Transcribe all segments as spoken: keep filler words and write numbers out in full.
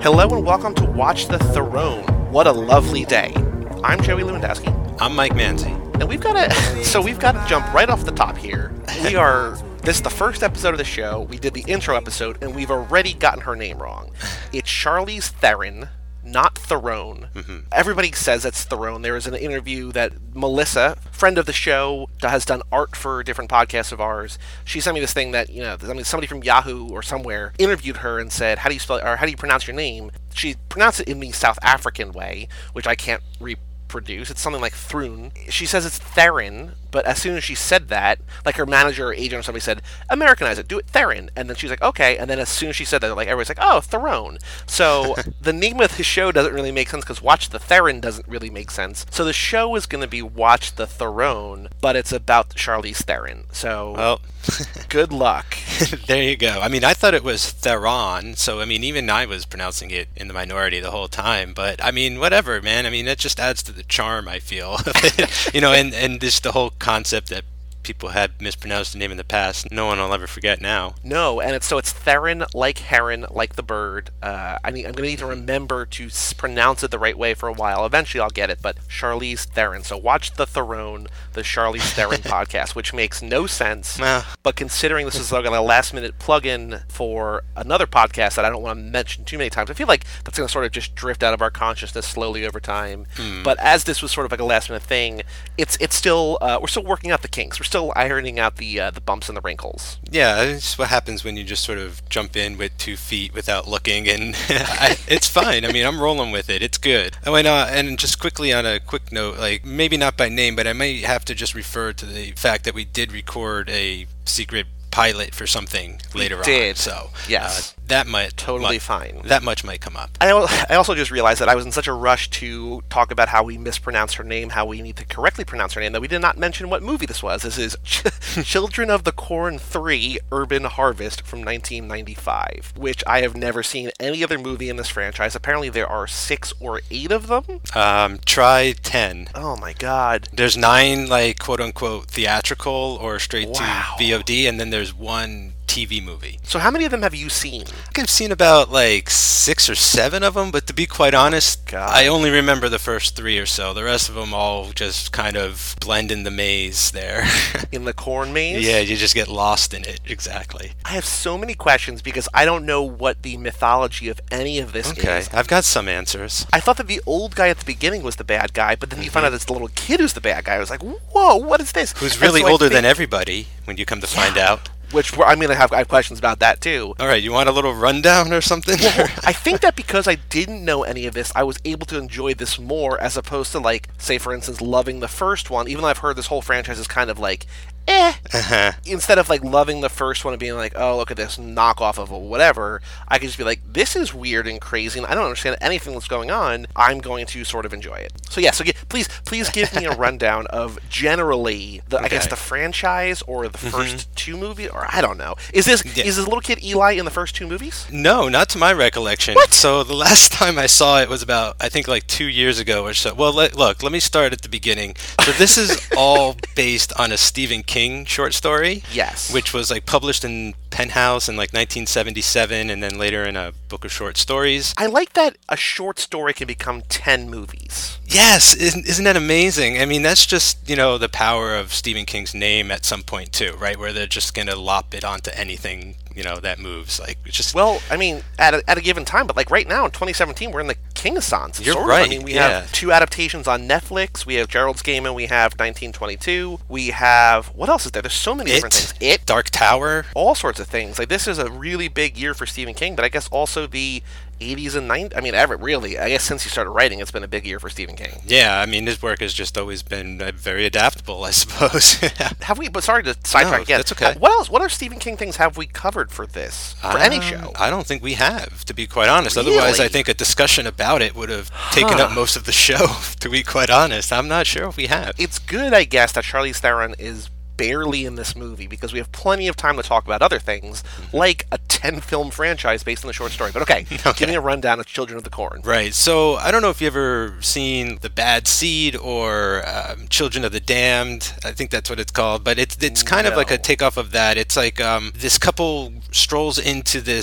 Hello and welcome to Watch the Throne. What a lovely day. I'm Joey Lewandowski. I'm Mike Manzi. And we've got to, so we've got to jump right off the top here. We are, this is the first episode of the show. We did the intro episode, and we've already gotten her name wrong. It's Charlize Theron, not Theron. Mm-hmm. Everybody says it's Theron. There was an interview that Melissa, friend of the show, has done art for different podcasts of ours. She sent me this thing that, you know, I mean, somebody from Yahoo or somewhere interviewed her and said, how do you spell, or how do you pronounce your name? She pronounced it in the South African way, which I can't reproduce. It's something like Thrun. She says it's Theron, but as soon as she said that, like her manager or agent or somebody said, Americanize it, do it Theron. And then she's like, okay. And then as soon as she said that, like everybody's like, oh, Theron. So the name of the show doesn't really make sense because Watch the Theron doesn't really make sense. So the show is going to be Watch the Throne, but it's about Charlize Theron. So well, good luck. There you go. I mean, I thought it was Theron, so I mean, even I was pronouncing it in the minority the whole time. But I mean, whatever, man. I mean, it just adds to the charm, I feel. You know, and and this the whole concept that people had mispronounced the name in the past, no one will ever forget now. No, and it's so it's Theron, like heron, like the bird. Uh, I need, I'm going to need to remember to s- pronounce it the right way for a while. Eventually I'll get it, but Charlize Theron. So Watch the Throne, the Charlize Theron podcast, which makes no sense. Nah. But considering this is like a last-minute plug-in for another podcast that I don't want to mention too many times, I feel like that's going to sort of just drift out of our consciousness slowly over time. Mm. But as this was sort of like a last-minute thing, it's it's still uh, we're still working out the kinks. We're still ironing out the uh, the bumps and the wrinkles. Yeah, it's what happens when you just sort of jump in with two feet without looking, and I, it's fine. I mean, I'm rolling with it. It's good. Oh, and, uh, and just quickly on a quick note, like maybe not by name, but I may have to just refer to the fact that we did record a secret pilot for something later we did. on. So yes, uh, that might totally might, fine. That much might come up. I, I also just realized that I was in such a rush to talk about how we mispronounce her name, how we need to correctly pronounce her name, that we did not mention what movie this was. This is Ch- Children of the Corn three: Urban Harvest from nineteen ninety-five, which I have never seen any other movie in this franchise. Apparently there are six or eight of them. Um, try ten. Oh my god. There's nine, like, quote-unquote theatrical or straight wow. to V O D, and then there's one T V movie. So how many of them have you seen? I think I've seen about like six or seven of them, but to be quite honest, God. I only remember the first three or so. The rest of them all just kind of blend in the maze there. In the corn maze? Yeah, you just get lost in it, exactly. I have so many questions because I don't know what the mythology of any of this okay. is. I've got some answers. I thought that the old guy at the beginning was the bad guy, but then mm-hmm. you find out it's the little kid who's the bad guy. I was like, whoa, what is this? Who's really so older think, than everybody when you come to yeah. find out. Which I'm going to have, I have questions about that, too. All right, you want a little rundown or something? Well, I think that because I didn't know any of this, I was able to enjoy this more as opposed to, like, say, for instance, loving the first one, even though I've heard this whole franchise is kind of like, eh. Uh-huh. Instead of, like, loving the first one and being like, oh, look at this knockoff of a whatever, I could just be like, this is weird and crazy, and I don't understand anything that's going on. I'm going to sort of enjoy it. So, yeah, so get, please please give me a rundown of generally, the, okay. I guess, the franchise or the mm-hmm. first two movies, or I don't know. Is this yeah. is this little kid Eli in the first two movies? No, not to my recollection. What? So the last time I saw it was about, I think, like two years ago or so. Well, let, look, let me start at the beginning. So this is all based on a Stephen King short story. Yes. Which was like published in Penthouse in like nineteen seventy-seven and then later in a book of short stories. I like that a short story can become ten movies. Yes, isn't, isn't that amazing? I mean, that's just, you know, the power of Stephen King's name at some point too, right? Where they're just going to lop it onto anything, you know, that moves. Like, it's just... Well, I mean, at a, at a given time, but like right now in twenty seventeen, we're in the King-a-sance. You're sort right, of. I mean, we yeah. have two adaptations on Netflix. We have Gerald's Game and we have nineteen twenty-two. We have... What else is there? There's so many it, different things. It. Dark Tower. All sorts of things. Like, this is a really big year for Stephen King, but I guess also the eighties and nineties. I mean, ever really. I guess since he started writing, it's been a big year for Stephen King. Yeah, I mean, his work has just always been uh, very adaptable, I suppose. Have we? But sorry to sidetrack no, again. That's okay. Uh, what else? What other Stephen King things have we covered for this? For um, any show? I don't think we have, to be quite honest. Really? Otherwise, I think a discussion about it would have taken huh. up most of the show. To be quite honest, I'm not sure if we have. It's good, I guess, that Charlize Theron is barely in this movie because we have plenty of time to talk about other things, mm-hmm. like a ten-film franchise based on the short story. But okay, okay, give me a rundown of Children of the Corn. Right, so I don't know if you've ever seen The Bad Seed or um, Children of the Damned. I think that's what it's called, but it's it's kind no. of like a takeoff of that. It's like um, this couple strolls into this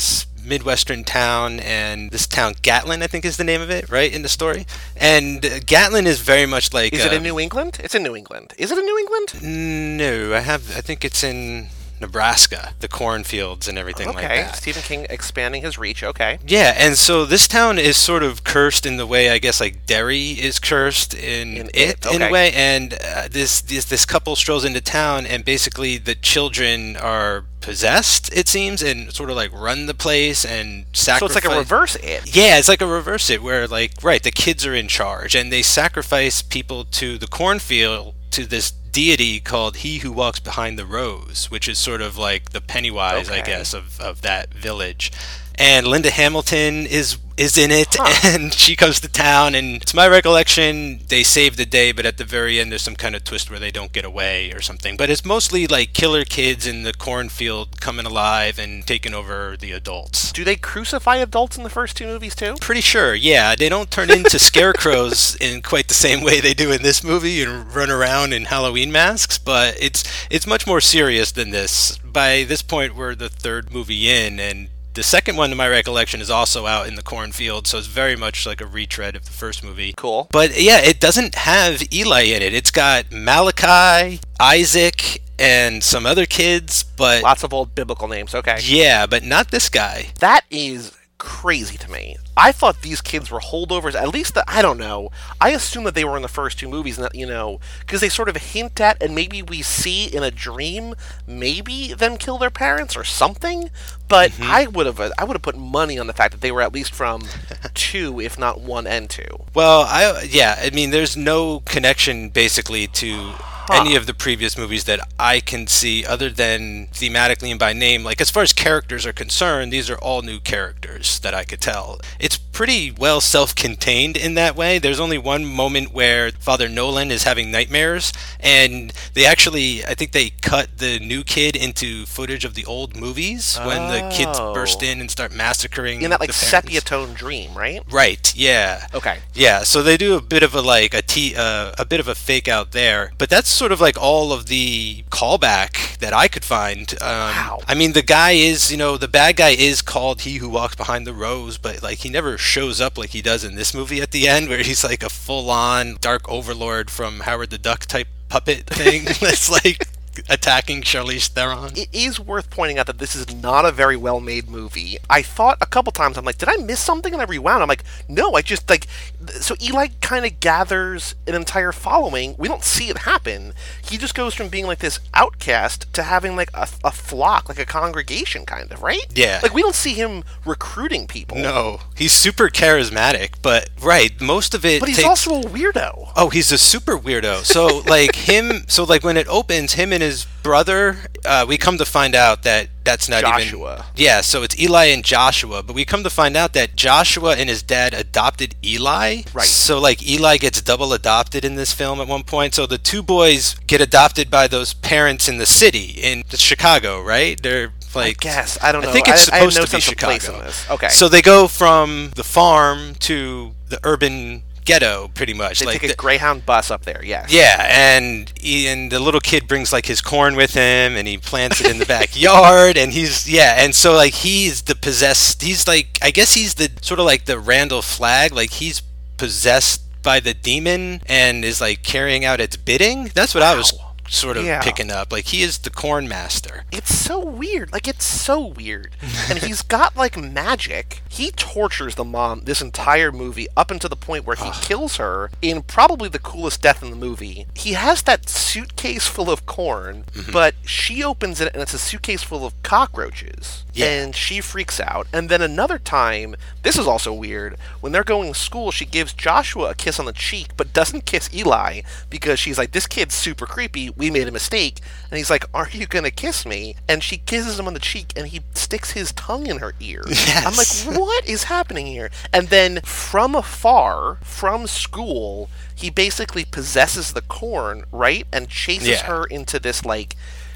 Midwestern town, and this town, Gatlin, I think is the name of it, right, in the story. And uh, Gatlin is very much like... Is it um, in New England? It's in New England. Is it in New England? No, I have. I think it's in Nebraska, the cornfields and everything okay. like that. Stephen King expanding his reach. Okay. Yeah, and so this town is sort of cursed in the way I guess like Derry is cursed in, In it, It, in okay. a way. And uh, this, this this couple strolls into town, and basically the children are possessed, it seems, and sort of like run the place and sacrifice. So it's like a reverse It. Yeah, it's like a reverse It, where like right, the kids are in charge, and they sacrifice people to the cornfield, to this deity called He Who Walks Behind the Rose, which is sort of like the Pennywise, Okay. I guess, of, of that village. And Linda Hamilton is is in it, Huh. and she comes to town, and to my recollection, they save the day, but at the very end there's some kind of twist where they don't get away or something. But it's mostly like killer kids in the cornfield coming alive and taking over the adults. Do they crucify adults in the first two movies too? Pretty sure, yeah. They don't turn into scarecrows in quite the same way they do in this movie and run around in Halloween masks, but it's it's much more serious than this. By this point, we're the third movie in, and the second one, to my recollection, is also out in the cornfield, so it's very much like a retread of the first movie. Cool. But yeah, it doesn't have Eli in it. It's got Malachi, Isaac, and some other kids, but Lots of old biblical names. Okay. yeah, but not this guy. That is crazy to me. I thought these kids were holdovers. At least, the, I don't know. I assume that they were in the first two movies, and that, you know, because they sort of hint at, and maybe we see in a dream, maybe them kill their parents or something. But Mm-hmm. I would have, I would have put money on the fact that they were at least from two, if not one and two. Well, I yeah, I mean, there's no connection basically to any of the previous movies that I can see, other than thematically and by name. Like, as far as characters are concerned, these are all new characters that I could tell. It's pretty well self-contained in that way. There's only one moment where Father Nolan is having nightmares, and they actually, I think they cut the new kid into footage of the old movies when the kids Oh. burst in and start massacring In that, like, the parents. sepia tone dream, right? Right, yeah. Okay. Yeah, so they do a bit of a like a t uh, a bit of a fake out there, but that's sort of like all of the callback that I could find. Um, Wow. I mean, the guy is, you know, the bad guy is called He Who Walks Behind the Rose, but like he never shows up like he does in this movie at the end, where he's like a full-on dark overlord from Howard the Duck type puppet thing that's like attacking Charlize Theron. It is worth pointing out that this is not a very well made movie. I thought a couple times, I'm like, did I miss something? And I rewound. I'm like, no, I just, like, th- so Eli kind of gathers an entire following. We don't see it happen. He just goes from being like this outcast to having like a, a flock, like a congregation, kind of, right? Yeah. Like, we don't see him recruiting people. No, he's super charismatic, but right, most of it But he's takes... also a weirdo. Oh, he's a super weirdo. So like him, so like when it opens, him and his brother, uh, we come to find out that that's not Joshua. even... Yeah, so it's Eli and Joshua, but we come to find out that Joshua and his dad adopted Eli. Right. So like Eli gets double adopted in this film at one point. So the two boys get adopted by those parents in the city, in Chicago, right? They're like... I guess. I don't know. I think it's I, I have supposed no to be sense of place Chicago. in this. Okay. So they go from the farm to the urban ghetto, pretty much. they like take a the- Greyhound bus up there, yes. Yeah, and he, and the little kid brings like his corn with him, and he plants it in the backyard, and he's yeah, and so like he's the possessed. He's like, I guess he's the sort of like the Randall Flagg, like he's possessed by the demon and is like carrying out its bidding. That's what I was Wow. sort of Yeah. picking up. Like he is the corn master. It's so weird. Like, it's so weird. And he's got, like, magic. He tortures the mom this entire movie up until the point where he kills her in probably the coolest death in the movie. He has that suitcase full of corn, Mm-hmm. but she opens it and it's a suitcase full of cockroaches. Yeah. And she freaks out. And then another time, this is also weird, when they're going to school, she gives Joshua a kiss on the cheek, but doesn't kiss Eli because she's like, this kid's super creepy. We made a mistake. And he's like, are you going to kiss me? And she kisses him on the cheek and he sticks his tongue in her ear. Yes. I'm like, what is happening here? And then from afar, from school, he basically possesses the corn, right? And chases Yeah. her into this, like,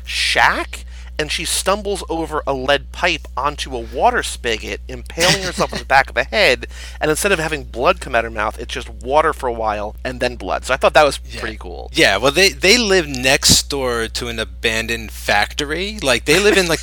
shack. And she stumbles over a lead pipe onto a water spigot, impaling herself on the back of the head. And instead of having blood come out her mouth, it's just water for a while and then blood. So I thought that was pretty cool. Yeah, well, they they live next door to an abandoned factory. Like they live in like this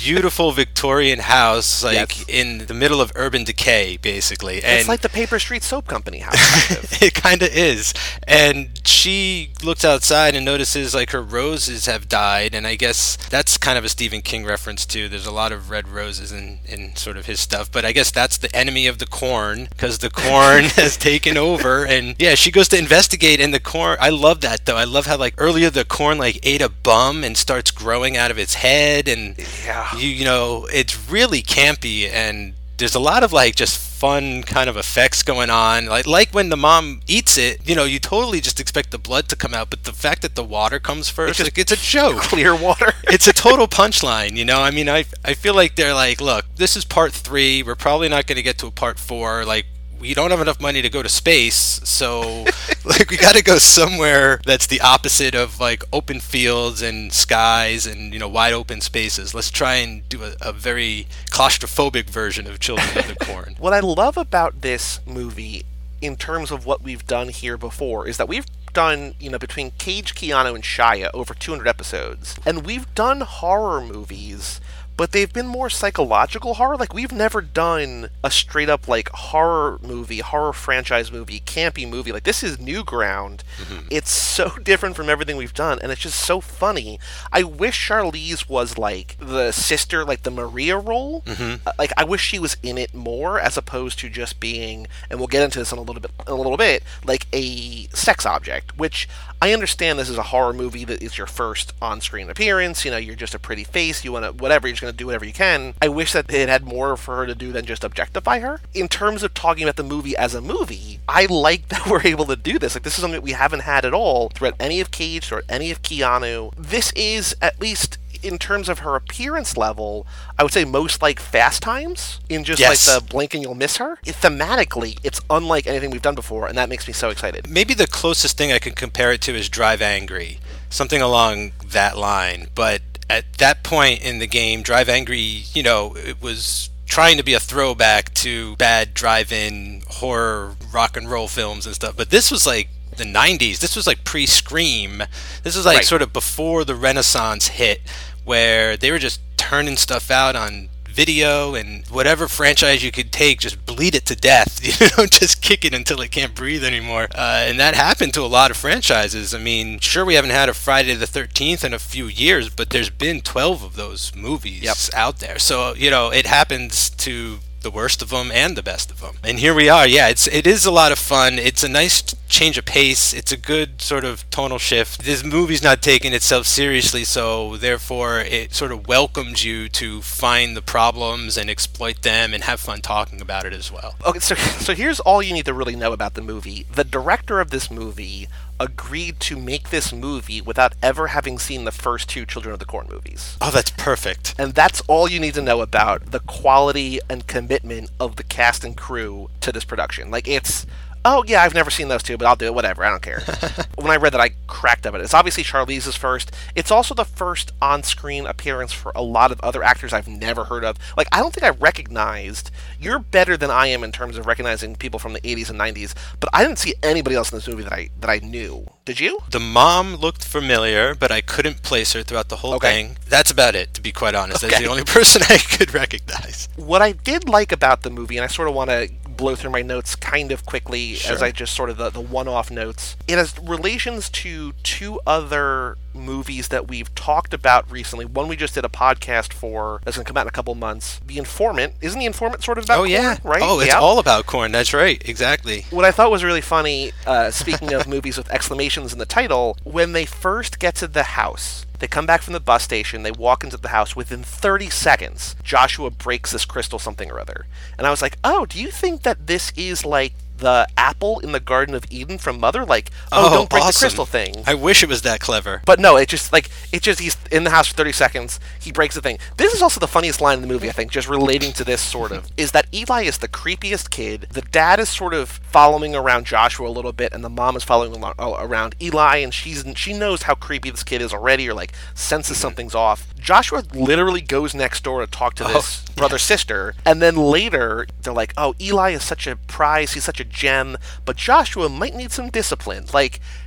beautiful Victorian house, like Yes. in the middle of urban decay, basically. And It's like the Paper Street Soap Company house. Kind of. it kind of is. And she looks outside and notices like her roses have died, and I guess that's kind of a Stephen King reference too. There's a lot of red roses in, in sort of his stuff, but I guess that's the enemy of the corn, because the corn has taken over. And yeah, she goes to investigate, and the corn, I love that though. I love how like earlier the corn like ate a bum and starts growing out of its head, and Yeah. you, you know, it's really campy, and there's a lot of like just fun kind of effects going on, like like when the mom eats it, you know, you totally just expect the blood to come out, but the fact that the water comes first, just like it's a joke. Clear water. It's a total punchline, you know. I mean, I I feel like they're like, look, this is part three. We're probably not going to get to a part four. Like, we don't have enough money to go to space, so like we got to go somewhere that's the opposite of like open fields and skies and, you know, wide open spaces. Let's try and do a, a very claustrophobic version of Children of the Corn. What I love about this movie, in terms of what we've done here before, is that we've done, you know, between Cage, Keanu, and Shia over two hundred episodes, and we've done horror movies, but they've been more psychological horror. Like, we've never done a straight up, like, horror movie, horror franchise movie, campy movie. Like, this is new ground. Mm-hmm. It's so different from everything we've done, and it's just so funny. I wish Charlize was, like, the sister, like, the Maria role. Mm-hmm. Uh, like, I wish she was in it more, as opposed to just being, and we'll get into this in a little bit, in a little bit, like, a sex object, which I understand this is a horror movie that is your first on-screen appearance. You know, you're just a pretty face. You want to, whatever, you're just going to do whatever you can. I wish that it had more for her to do than just objectify her. In terms of talking about the movie as a movie, I like that we're able to do this. Like, this is something that we haven't had at all throughout any of Cage, throughout any of Keanu. This is, at least in terms of her appearance level, I would say most like Fast Times, in just Yes. like the blink and you'll miss her. It, thematically, it's unlike anything we've done before, and that makes me so excited. Maybe the closest thing I can compare it to is Drive Angry, something along that line. But at that point in the game, Drive Angry, you know, it was trying to be a throwback to bad drive-in horror rock and roll films and stuff. But this was like the nineties. This was like pre-Scream. This was like Right. sort of before the Renaissance hit, where they were just turning stuff out on video, and whatever franchise you could take, just bleed it to death, you know, just kick it until it can't breathe anymore. Uh, and that happened to a lot of franchises. I mean, sure, we haven't had a Friday the thirteenth in a few years, but there's been twelve of those movies Yep. out there. So, you know, it happens to the worst of them and the best of them. And here we are. Yeah, it's it is a lot of fun. It's a nice change of pace. It's a good sort of tonal shift. This movie's not taking itself seriously, so therefore it sort of welcomes you to find the problems and exploit them and have fun talking about it as well. Okay, so so here's all you need to really know about the movie. The director of this movie agreed to make this movie without ever having seen the first two Children of the Corn movies. Oh, that's perfect. And that's all you need to know about the quality and commitment of the cast and crew to this production. Like, it's, oh yeah, I've never seen those two, but I'll do it, whatever, I don't care. When I read that, I cracked up at it. It's obviously Charlize's first. It's also the first on-screen appearance for a lot of other actors I've never heard of. Like, I don't think I recognized, you're better than I am in terms of recognizing people from the eighties and nineties, but I didn't see anybody else in this movie that I that I knew. Did you? The mom looked familiar, but I couldn't place her throughout the whole Okay. thing. That's about it, to be quite honest. That's Okay. the only person I could recognize. What I did like about the movie, and I sort of want to blow through my notes kind of quickly Sure. as I just sort of the, the one-off notes, it has relations to two other movies that we've talked about recently. One we just did a podcast for that's going to come out in a couple months. The Informant. Isn't The Informant sort of about Oh, corn, yeah. right? Oh, it's Yeah. all about corn. That's right. Exactly. What I thought was really funny, uh, speaking of movies with exclamations in the title, when they first get to the house, they come back from the bus station, they walk into the house, within thirty seconds, Joshua breaks this crystal something or other. And I was like, oh, do you think that this is like the apple in the Garden of Eden from Mother? Like, oh, Oh, don't break awesome. the crystal thing. I wish it was that clever. But no, it just, like, it just, he's in the house for thirty seconds, he breaks the thing. This is also the funniest line in the movie, I think, just relating to this, sort of, is that Eli is the creepiest kid. The dad is sort of following around Joshua a little bit, and the mom is following alo- around Eli, and she's she knows how creepy this kid is already, or, like, senses something's off. Joshua literally goes next door to talk to this Oh, brother-sister, and then later, they're like, oh, Eli is such a prize, he's such a gem, but Joshua might need some discipline. Like,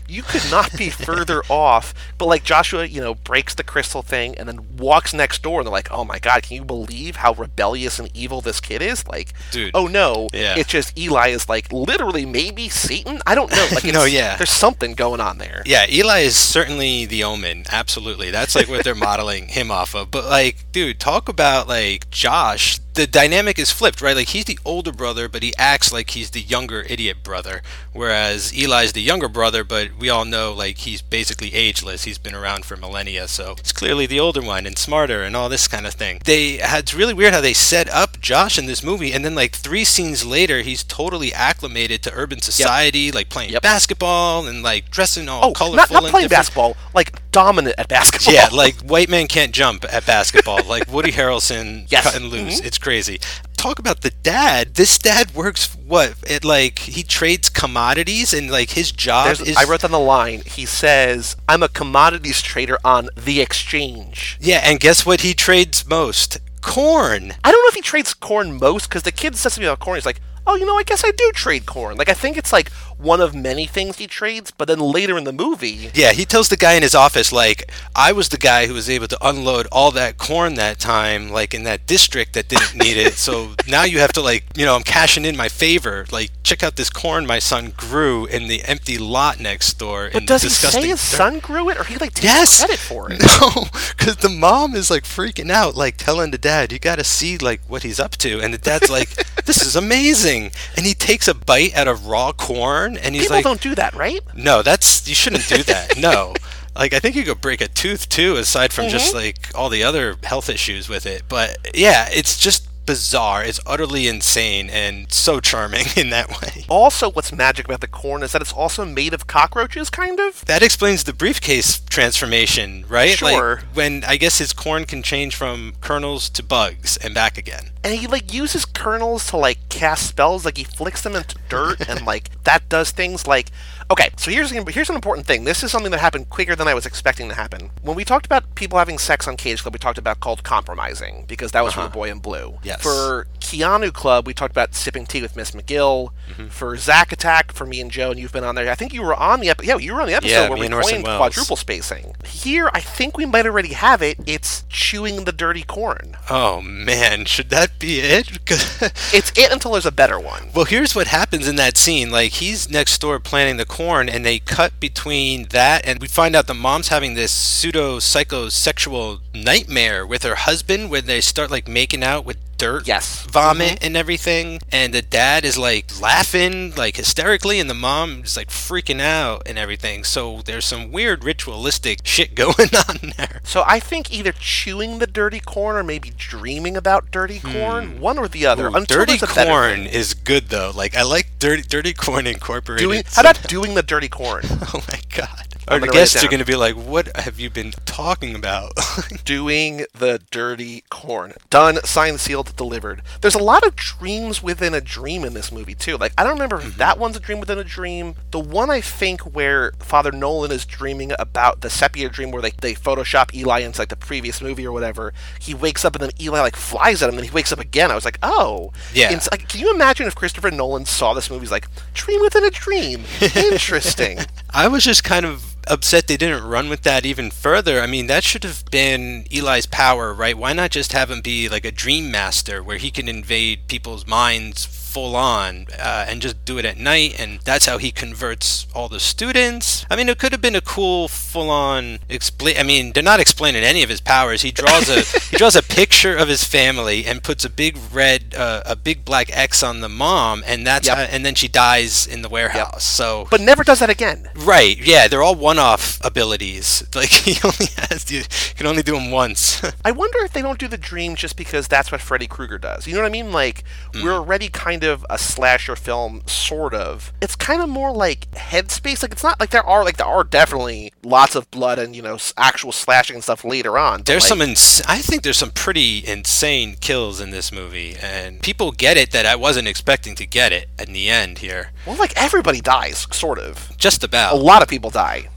You could not be further off. But like Joshua, you know, breaks the crystal thing and then walks next door, and they're like, "Oh my god, can you believe how rebellious and evil this kid is?" Like, dude. Oh no, yeah. It's just Eli is like literally maybe Satan. I don't know. Like, it's, no, yeah. There's something going on there. Yeah, Eli is certainly the Omen. Absolutely, that's like what they're modeling him off of. But like, dude, talk about like Josh. The dynamic is flipped, right? Like, he's the older brother, but he acts like he's the younger idiot brother, whereas Eli's the younger brother, but we all know like he's basically ageless. He's been around for millennia, so he's clearly the older one and smarter and all this kind of thing. They it's really weird how they set up Josh in this movie, and then like three scenes later, he's totally acclimated to urban society, yep. like playing yep. basketball and like dressing all oh, colorful. Not, not and playing different. basketball, like dominant at basketball. Yeah, like white man can't jump at basketball, like Woody Harrelson yes. cutting loose. Mm-hmm. It's crazy. Talk about the dad. This dad works what? It like he trades commodities, and like his job There's, is. I wrote down the line. He says, "I'm a commodities trader on the exchange." Yeah, and guess what he trades most? Corn. I don't know if he trades corn most, because the kid says to me about corn. He's like, "Oh, you know, I guess I do trade corn." Like, I think it's like one of many things he trades, but then later in the movie... Yeah, he tells the guy in his office, like, I was the guy who was able to unload all that corn that time, like, in that district that didn't need it, so now you have to, like, you know, I'm cashing in my favor. Like, check out this corn my son grew in the empty lot next door. But does he say his dirt. son grew it, or he, like, takes yes. credit for it? No, because the mom is, like, freaking out, like, telling the dad, you gotta see, like, what he's up to, and the dad's like, this is amazing, and he takes a bite out of raw corn, and he's People like... don't do that, right? No, that's... You shouldn't do that. No. Like, I think you could break a tooth, too, aside from mm-hmm. just, like, all the other health issues with it. But, yeah, it's just bizarre. It's utterly insane and so charming in that way. Also, what's magic about the corn is that it's also made of cockroaches, kind of? That explains the briefcase transformation, right? Sure. Like, when, I guess his corn can change from kernels to bugs and back again. And he, like, uses kernels to, like, cast spells. Like, he flicks them into dirt, and, like, that does things like... Okay, so here's here's an important thing. This is something that happened quicker than I was expecting to happen. When we talked about people having sex on Cage Club, we talked about called compromising, because that was uh-huh. for the boy in blue. Yes. For Keanu Club, we talked about sipping tea with Miss McGill. Mm-hmm. For Zack Attack, for me and Joe, and you've been on there. I think you were on the episode. Yeah, you were on the episode yeah, where we coined quadruple spacing. Here, I think we might already have it. It's chewing the dirty corn. Oh man, should that be it? It's it until there's a better one. Well, here's what happens in that scene. Like, he's next door planting the corn, and they cut between that, and we find out the mom's having this pseudo psychosexual nightmare with her husband, where they start like making out with dirt yes. vomit mm-hmm. and everything, and the dad is like laughing like hysterically, and the mom is like freaking out and everything. So there's some weird ritualistic shit going on there. So I think either chewing the dirty corn or maybe dreaming about dirty corn, hmm. one or the other. Ooh, dirty corn is good though. Like, I like dirty dirty corn incorporated. Doing, how about doing the dirty corn? Oh my god. Our guests are going to be like, what have you been talking about? Doing the dirty corn. Done, signed, sealed, delivered. There's a lot of dreams within a dream in this movie, too. Like, I don't remember if that one's a dream within a dream. The one I think where Father Nolan is dreaming about the sepia dream where they, they Photoshop Eli into, like, the previous movie or whatever. He wakes up and then Eli, like, flies at him and he wakes up again. I was like, oh. Yeah. And, like, can you imagine if Christopher Nolan saw this movie? He's like, dream within a dream. Interesting. I was just kind of upset they didn't run with that even further. I mean, that should have been Eli's power, right? Why not just have him be like a dream master where he can invade people's minds full on uh, and just do it at night, and that's how he converts all the students. I mean, it could have been a cool full on explain. I mean, they're not explaining any of his powers. He draws a he draws a picture of his family and puts a big red uh, a big black X on the mom, and that's yep. how, and then she dies in the warehouse. Yep. So but never does that again. Right. Yeah, they're all one-off abilities. Like, he only has you can only do them once. I wonder if they don't do the dream just because that's what Freddy Krueger does. You know what I mean? Like, mm. we're already kind of a slasher film, sort of. It's kind of more like Headspace. Like, it's not like there are like there are definitely lots of blood and, you know, actual slashing and stuff later on. There's like, some ins- I think there's some pretty insane kills in this movie, and people get it that I wasn't expecting to get it in the end here. Well, like, everybody dies, sort of. Just about. A lot of people die.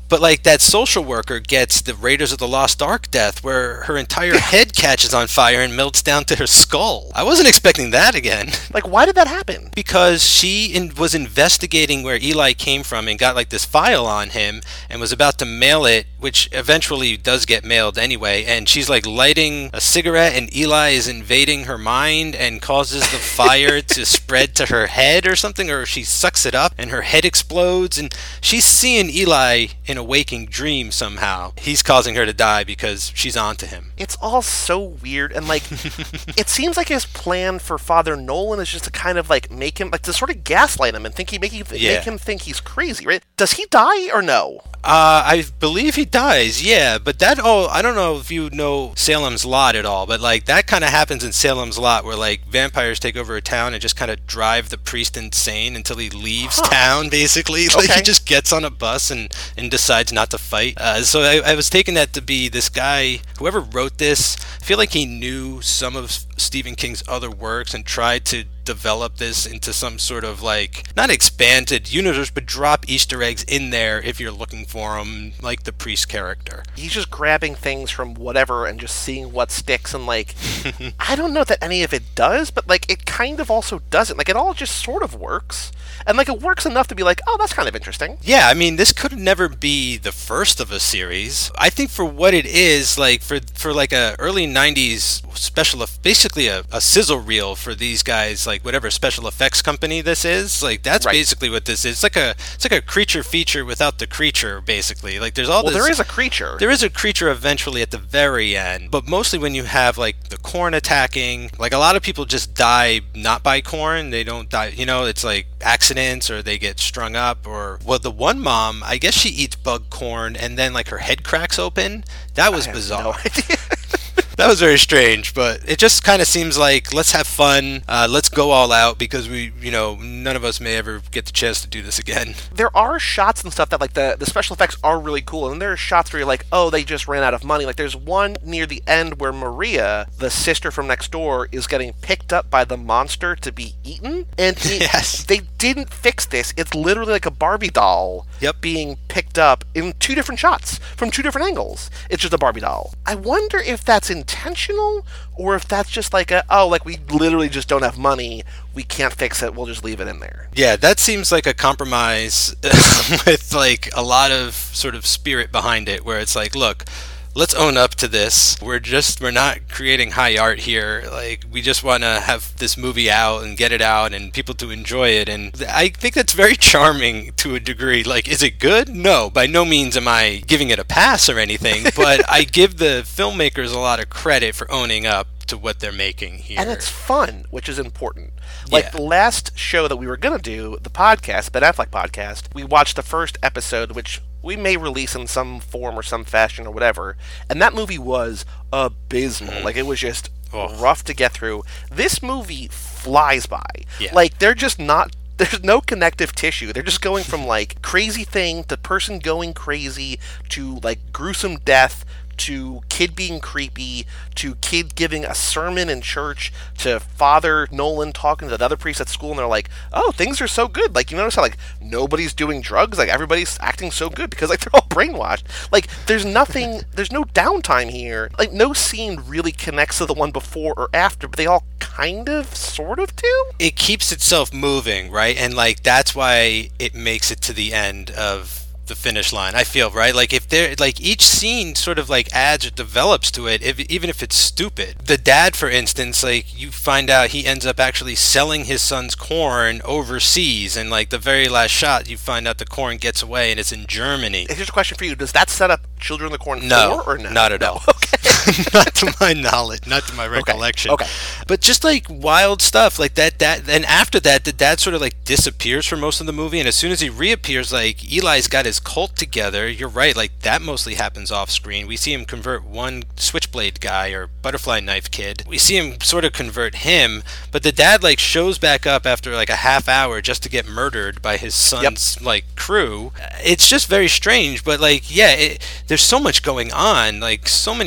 But like that social worker gets the Raiders of the Lost Ark death where her entire head catches on fire and melts down to her skull. I wasn't expecting that again. Like, why did that happen? Because she in, was investigating where Eli came from and got like this file on him and was about to mail it, which eventually does get mailed anyway, and she's like lighting a cigarette and Eli is invading her mind and causes the fire to spread to her head or something, or she sucks it up and her head explodes, and she's seeing Eli in a waking dream somehow. He's causing her to die because she's onto him. It's all so weird, and like it seems like his plan for Father Nolan is just to kind of like make him like to sort of gaslight him and think he make, he, Yeah. make him think he's crazy, right? Does he die or no? Uh, I believe he dies, yeah, but that, oh, I don't know if you know Salem's Lot at all, but like that kind of happens in Salem's Lot where like vampires take over a town and just kind of drive the priest insane until he leaves Huh. town, basically. Like Okay. he just gets on a bus and, and decides not to fight. Uh, so I, I was taking that to be this guy, whoever wrote this, I feel like he knew some of Stephen King's other works and tried to develop this into some sort of like not expanded universe, but drop Easter eggs in there if you're looking for them, like the priest character. He's just grabbing things from whatever and just seeing what sticks, and like I don't know that any of it does, but like it kind of also doesn't. Like it all just sort of works, and like it works enough to be like, oh, that's kind of interesting. Yeah, I mean, this could never be the first of a series. I think for what it is, like for for like a early nineties special, basically a, a sizzle reel for these guys, like whatever special effects company this is, like that's Right. basically what this is. It's like a it's like a creature feature without the creature, basically. Like there's all Well, this. there is a creature. There is a creature eventually at the very end, but mostly when you have like the corn attacking, like a lot of people just die not by corn, they don't die, you know, it's like accidents or they get strung up, or well, the one mom, I guess she eats bug corn and then like her head cracks open. That was I have bizarre. no idea. That was very strange, but it just kind of seems like let's have fun, uh, let's go all out because we, you know, none of us may ever get the chance to do this again. There are shots and stuff that like the, the special effects are really cool, and there are shots where you're like, oh, they just ran out of money. Like there's one near the end where Maria, the sister from next door, is getting picked up by the monster to be eaten, and it, Yes. they didn't fix this. It's literally like a Barbie doll Yep. being picked up in two different shots from two different angles. It's just a Barbie doll. I wonder if that's intentional or if that's just like a, oh, like we literally just don't have money, we can't fix it, we'll just leave it in there. Yeah, that seems like a compromise with like a lot of sort of spirit behind it, where it's like, look, let's own up to this. We're just, we're not creating high art here. Like, we just want to have this movie out and get it out and people to enjoy it. And I think that's very charming to a degree. Like, is it good? No, by no means am I giving it a pass or anything, but I give the filmmakers a lot of credit for owning up to what they're making here. And it's fun, which is important. Like Yeah. the last show that we were going to do, the podcast, Ben Affleck podcast, we watched the first episode, which we may release in some form or some fashion or whatever. And that movie was abysmal. Mm. Like it was just Oh. rough to get through. This movie flies by. Yeah. Like they're just not. There's no connective tissue. They're just going from like crazy thing to person going crazy to like gruesome death to kid being creepy to kid giving a sermon in church to Father Nolan talking to the other priests at school, and they're like, oh, things are so good. Like, you notice how like nobody's doing drugs, like everybody's acting so good because like they're all brainwashed. Like there's nothing, there's no downtime here. Like no scene really connects to the one before or after, but they all kind of sort of do. It keeps itself moving, right? And like that's why it makes it to the end of the finish line, I feel, right? Like if there, like each scene sort of like adds or develops to it, if, even if it's stupid. The dad, for instance, like you find out he ends up actually selling his son's corn overseas, and like the very last shot, you find out the corn gets away and it's in Germany. Here's a question for you: does that set up Children of the Corn No, four or no? not at No. all. Okay. Not to my knowledge, not to my recollection. okay. But just like wild stuff like that, that, and after that, the dad sort of like disappears for most of the movie, and as soon as he reappears, like Eli's got his cult together. You're right, like that mostly happens off screen. We see him convert one switchblade guy or butterfly knife kid. We see him sort of convert him, but the dad like shows back up after like a half hour just to get murdered by his son's like crew. It's just very strange, but like yeah, it, there's so much going on, like so many things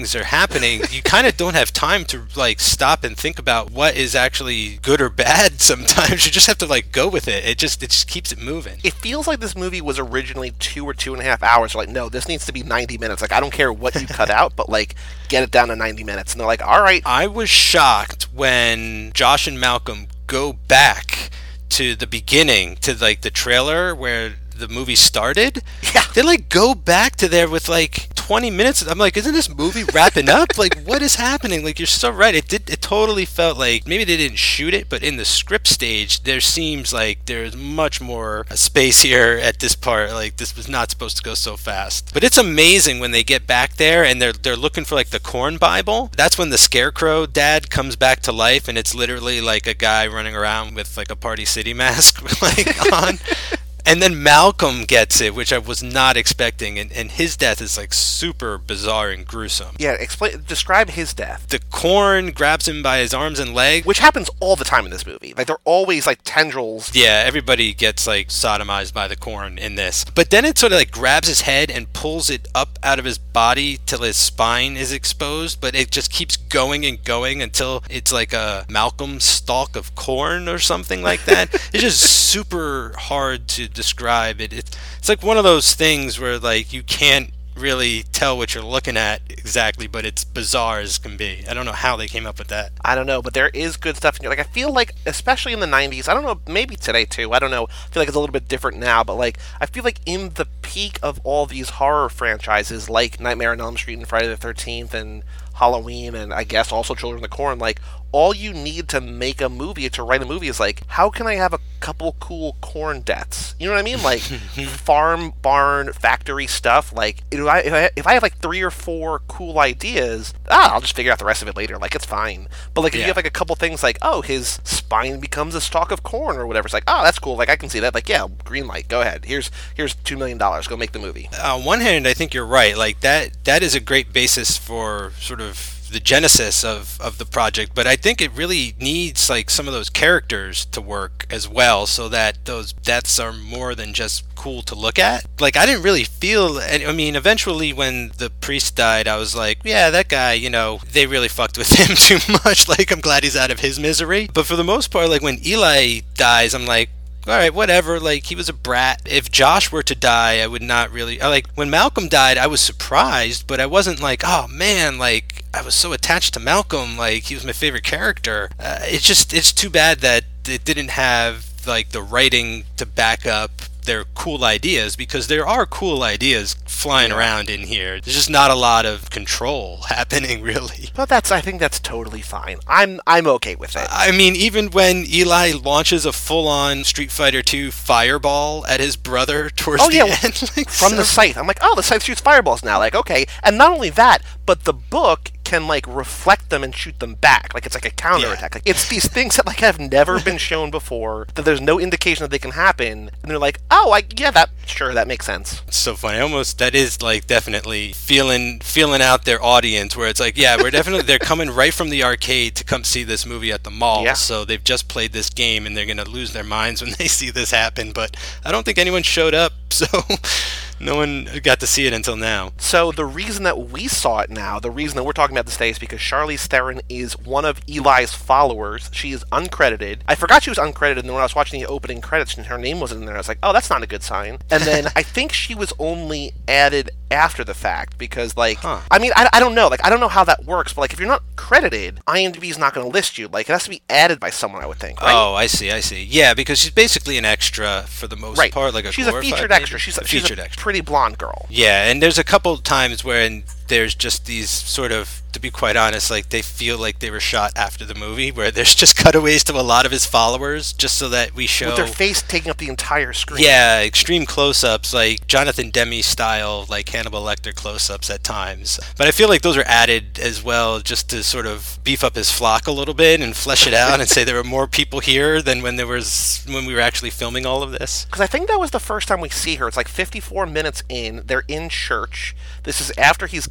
things are happening, you kind of don't have time to like stop and think about what is actually good or bad. Sometimes you just have to like go with it. It just it just keeps it moving. It feels like this movie was originally two or two and a half hours. They're like, no, this needs to be ninety minutes. Like, I don't care what you cut out, but like, get it down to ninety minutes. And they're like, all right. I was shocked when Josh and Malcolm go back to the beginning, to like the trailer where the movie started. Yeah. They like go back to there with like twenty minutes. I'm like, isn't this movie wrapping up? Like, what is happening? Like, you're so right. It did. It totally felt like maybe they didn't shoot it, but in the script stage, there seems like there's much more space here at this part. Like, this was not supposed to go so fast. But it's amazing when they get back there and they're they're looking for like the corn Bible. That's when the Scarecrow dad comes back to life, and it's literally like a guy running around with like a Party City mask like on. And then Malcolm gets it, which I was not expecting, and, and his death is like super bizarre and gruesome. Yeah, explain. Describe his death. The corn grabs him by his arms and legs, which happens all the time in this movie. Like, they're always like tendrils. Yeah, everybody gets like sodomized by the corn in this. But then it sort of like grabs his head and pulls it up out of his body till his spine is exposed, but it just keeps going and going until it's like a Malcolm stalk of corn or something like that. It's just super hard to describe it. It's, it's like one of those things where like you can't really tell what you're looking at exactly, but it's bizarre as can be. I don't know how they came up with that. I don't know, but there is good stuff in here. Like, I feel like, especially in the nineties, I don't know, maybe today too, I don't know, I feel like it's a little bit different now, but like, I feel like in the peak of all these horror franchises, like Nightmare on Elm Street and Friday the thirteenth and Halloween, and I guess also Children of the Corn, like, all you need to make a movie, to write a movie, is like, how can I have a couple cool corn deaths? You know what I mean? Like, farm, barn, factory stuff. Like, if I, if I if I have like three or four cool ideas, ah, I'll just figure out the rest of it later. Like, it's fine. But like, if Yeah. you have like a couple things like, oh, his spine becomes a stalk of corn or whatever, it's like, oh, that's cool. Like, I can see that. Like, yeah, green light. Go ahead. Here's here's two million dollars. Go make the movie. On one hand, I think you're right. Like that that is a great basis for sort of the genesis of, of the project, but I think it really needs like some of those characters to work as well, so that those deaths are more than just cool to look at. Like, I didn't really feel, I mean, eventually when the priest died, I was like, yeah, that guy, you know, they really fucked with him too much. Like, I'm glad he's out of his misery. But for the most part, like when Eli dies, I'm like, all right, whatever, like, he was a brat. If Josh were to die, I would not really, I, like, when Malcolm died, I was surprised, but I wasn't like, oh man, like, I was so attached to Malcolm, like, he was my favorite character. Uh, it's just, it's too bad that it didn't have, like, the writing to back up their cool ideas, because there are cool ideas flying around in here. There's just not a lot of control happening, really. But that's, I think that's totally fine. I'm I'm okay with it. I mean, even when Eli launches a full-on Street Fighter two fireball at his brother towards Oh, the yeah, end, like, From so- the scythe. I'm like, oh, the scythe shoots fireballs now. Like, okay. And not only that, but the book can like reflect them and shoot them back. Like, it's like a counterattack. Like, it's these things that like have never been shown before, that there's no indication that they can happen, and they're like, oh, I yeah, that sure, that makes sense. It's so funny. Almost, that is like definitely feeling feeling out their audience, where it's like, yeah, we're definitely, they're coming right from the arcade to come see this movie at the mall. Yeah. So they've just played this game and they're going to lose their minds when they see this happen. But I don't think anyone showed up, so no one got to see it until now. So the reason that we saw it now, the reason that we're talking about this today, is because Charlize Theron is one of Eli's followers. She is uncredited. I forgot she was uncredited, and then when I was watching the opening credits and her name wasn't in there, I was like, oh, that's not a good sign. And then I think she was only added after the fact, because like, Huh. I mean, I, I don't know. Like, I don't know how that works, but like, if you're not credited, IMDb's not going to list you. Like, it has to be added by someone, I would think, right? Oh, I see, I see. Yeah, because she's basically an extra for the most Right. part, like a she's a glorified featured maybe? extra. She's a, a she's featured a extra. pretty blonde girl. Yeah, and there's a couple times where there's just these sort of, to be quite honest, like they feel like they were shot after the movie, where there's just cutaways to a lot of his followers, just so that we show With their face taking up the entire screen. Yeah, extreme close-ups, like Jonathan Demme style, like Hannibal Lecter close-ups at times. But I feel like those are added as well, just to sort of beef up his flock a little bit and flesh it out and say there were more people here than when there was when we were actually filming all of this. Because I think that was the first time we see her. It's like fifty-four minutes in. They're in church. This is after he's given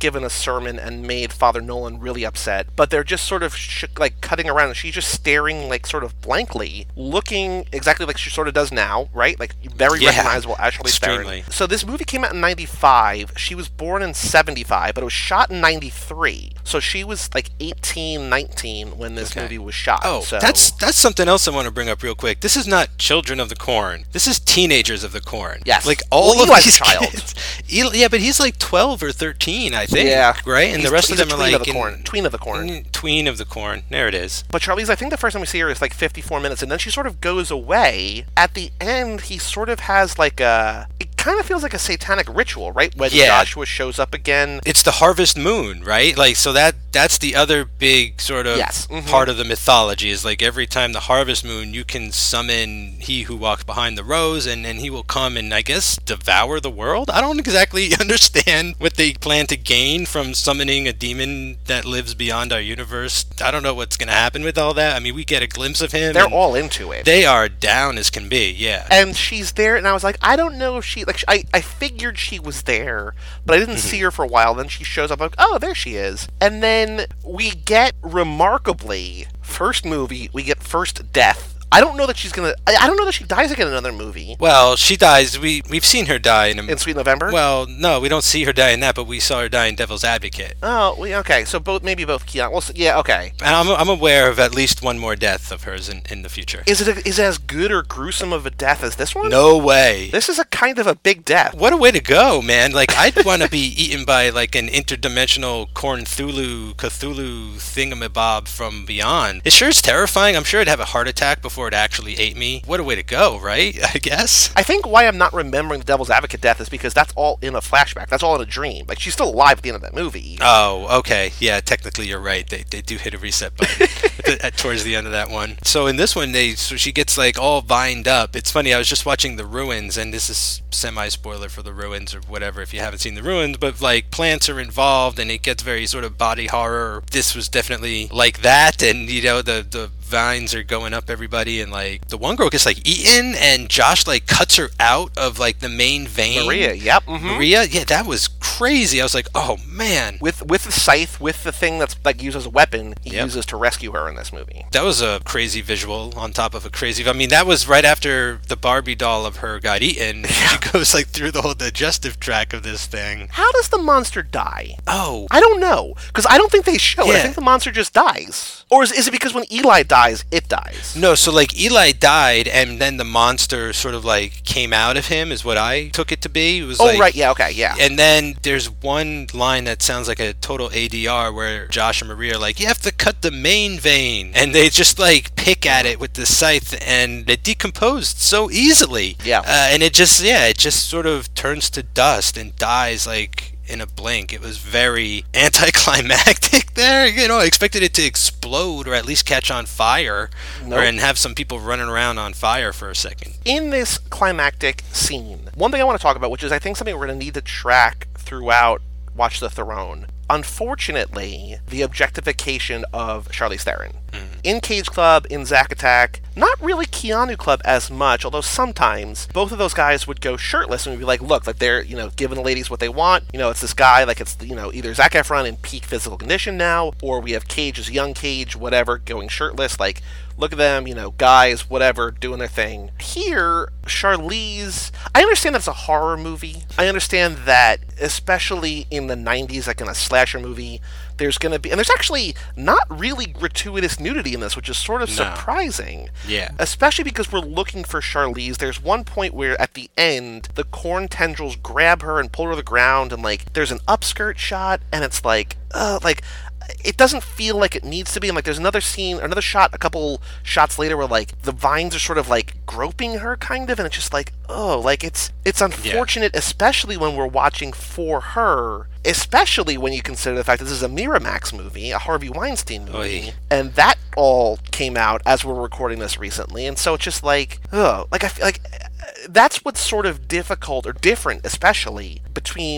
given a sermon and made Father Nolan really upset, but they're just sort of sh- like cutting around, and she's just staring like sort of blankly, looking exactly like she sort of does now, right? Like very Yeah, recognizable as Charlize extremely. Theron. So this movie came out in ninety-five. She was born in seventy-five, but it was shot in ninety-three. So she was like eighteen, nineteen when this Okay. movie was shot. Oh, so. that's that's something else I want to bring up real quick. This is not Children of the Corn. This is Teenagers of the Corn. Yes. Like all Well, of Eli's a these child. kids. Eli, yeah, but he's like twelve or thirteen, I think. Yeah. Right? And He's- the rest he's of a them are tween like of the in- corn. Tween of the corn. Mm, Tween of the Corn. There it is. But Charlize, I think the first time we see her is like fifty-four minutes, and then she sort of goes away. At the end, he sort of has like a... It kind of feels like a satanic ritual, right? When Yeah. Joshua shows up again. It's the harvest moon, right? Like, so that that's the other big sort of Yes. Mhm. part of the mythology is like every time the harvest moon, you can summon he who walks behind the rose, and, and he will come and I guess devour the world. I don't exactly understand what they plan to gain from summoning a demon that lives beyond our universe. I don't know what's going to happen with all that. I mean, we get a glimpse of him. They're and all into it. They are down as can be, yeah. And she's there, and I was like, I don't know if she... Like, I, I figured she was there, but I didn't Mm-hmm. see her for a while. Then she shows up, like, oh, there she is. And then we get, remarkably, first movie, we get first death. I don't know that she's gonna... I, I don't know that she dies again in another movie. Well, she dies. We, we've seen her die in a... In Sweet November? Well, no, we don't see her die in that, but we saw her die in Devil's Advocate. Oh, we, okay. So both, maybe both Keanu... Well, so- yeah, okay. And I'm, I'm aware of at least one more death of hers in, in the future. Is it, a, is it as good or gruesome of a death as this one? No way. This is a kind of a big death. What a way to go, man. Like, I'd want to be eaten by, like, an interdimensional Corn Thulu, Cthulhu thingamabob from beyond. It sure is terrifying. I'm sure I'd have a heart attack before it actually ate me. What a way to go, right? I guess. I think why I'm not remembering the Devil's Advocate death is because that's all in a flashback. That's all in a dream. Like, she's still alive at the end of that movie. Oh, okay. Yeah, technically you're right. They, they do hit a reset button at the, at, towards the end of that one. So in this one, they so she gets like all vined up. It's funny. I was just watching The Ruins, and this is semi-spoiler for The Ruins or whatever if you haven't seen The Ruins, but like plants are involved, and it gets very sort of body horror. This was definitely like that, and you know the the vines are going up everybody, and like the one girl gets like eaten, and Josh like cuts her out of like the main vein. Maria, yep. mhm. Maria, yeah, that was crazy. I was like, oh man. With with the scythe, with the thing that's like used as a weapon, he Yep. uses to rescue her in this movie. That was a crazy visual on top of a crazy... I mean, that was right after the Barbie doll of her got eaten. She goes like through the whole digestive tract of this thing. How does the monster die? Oh, I don't know, because I don't think they show it. I Yeah. think the monster just dies. Or is, is it because when Eli dies, it dies? no, so like Eli died, and then the monster sort of like came out of him is what I took it to be. It was Oh, like, right, yeah, okay, yeah. And then there's one line that sounds like a total A D R where Josh and Maria are like, you have to cut the main vein. And they just like pick at it with the scythe, and it decomposed so easily. Yeah. Uh, and it just, yeah, it just sort of turns to dust and dies like in a blink. It was very anticlimactic there. You know, I expected it to explode or at least catch on fire, Nope. or and have some people running around on fire for a second. In this climactic scene, one thing I want to talk about, which is I think something we're going to need to track throughout Watch the Throne. Unfortunately, the objectification of Charlize Theron. In Cage Club, in Zack Attack, not really Keanu Club as much, although sometimes both of those guys would go shirtless and we'd be like, look, like they're, you know, giving the ladies what they want. You know, it's this guy, like it's, you know, either Zac Efron in peak physical condition now, or we have Cage as young Cage, whatever, going shirtless, like, look at them, you know, guys, whatever, doing their thing. Here, Charlize, I understand that it's a horror movie. I understand that, especially in the nineties, like in a slasher movie, there's going to be, and there's actually not really gratuitous nudity in this, which is sort of No. surprising. Yeah. Especially because we're looking for Charlize. There's one point where at the end, the corn tendrils grab her and pull her to the ground, and like, there's an upskirt shot, and it's like, uh, like, it doesn't feel like it needs to be. And like, there's another scene, another shot, a couple shots later, where like the vines are sort of like groping her, kind of, and it's just like, oh, like it's it's unfortunate, especially when we're watching for her, especially when you consider the fact that this is a Miramax movie, a Harvey Weinstein movie, Oy. and that all came out as we're recording this recently, and so it's just like, oh, like I feel like that's what's sort of difficult or different, especially between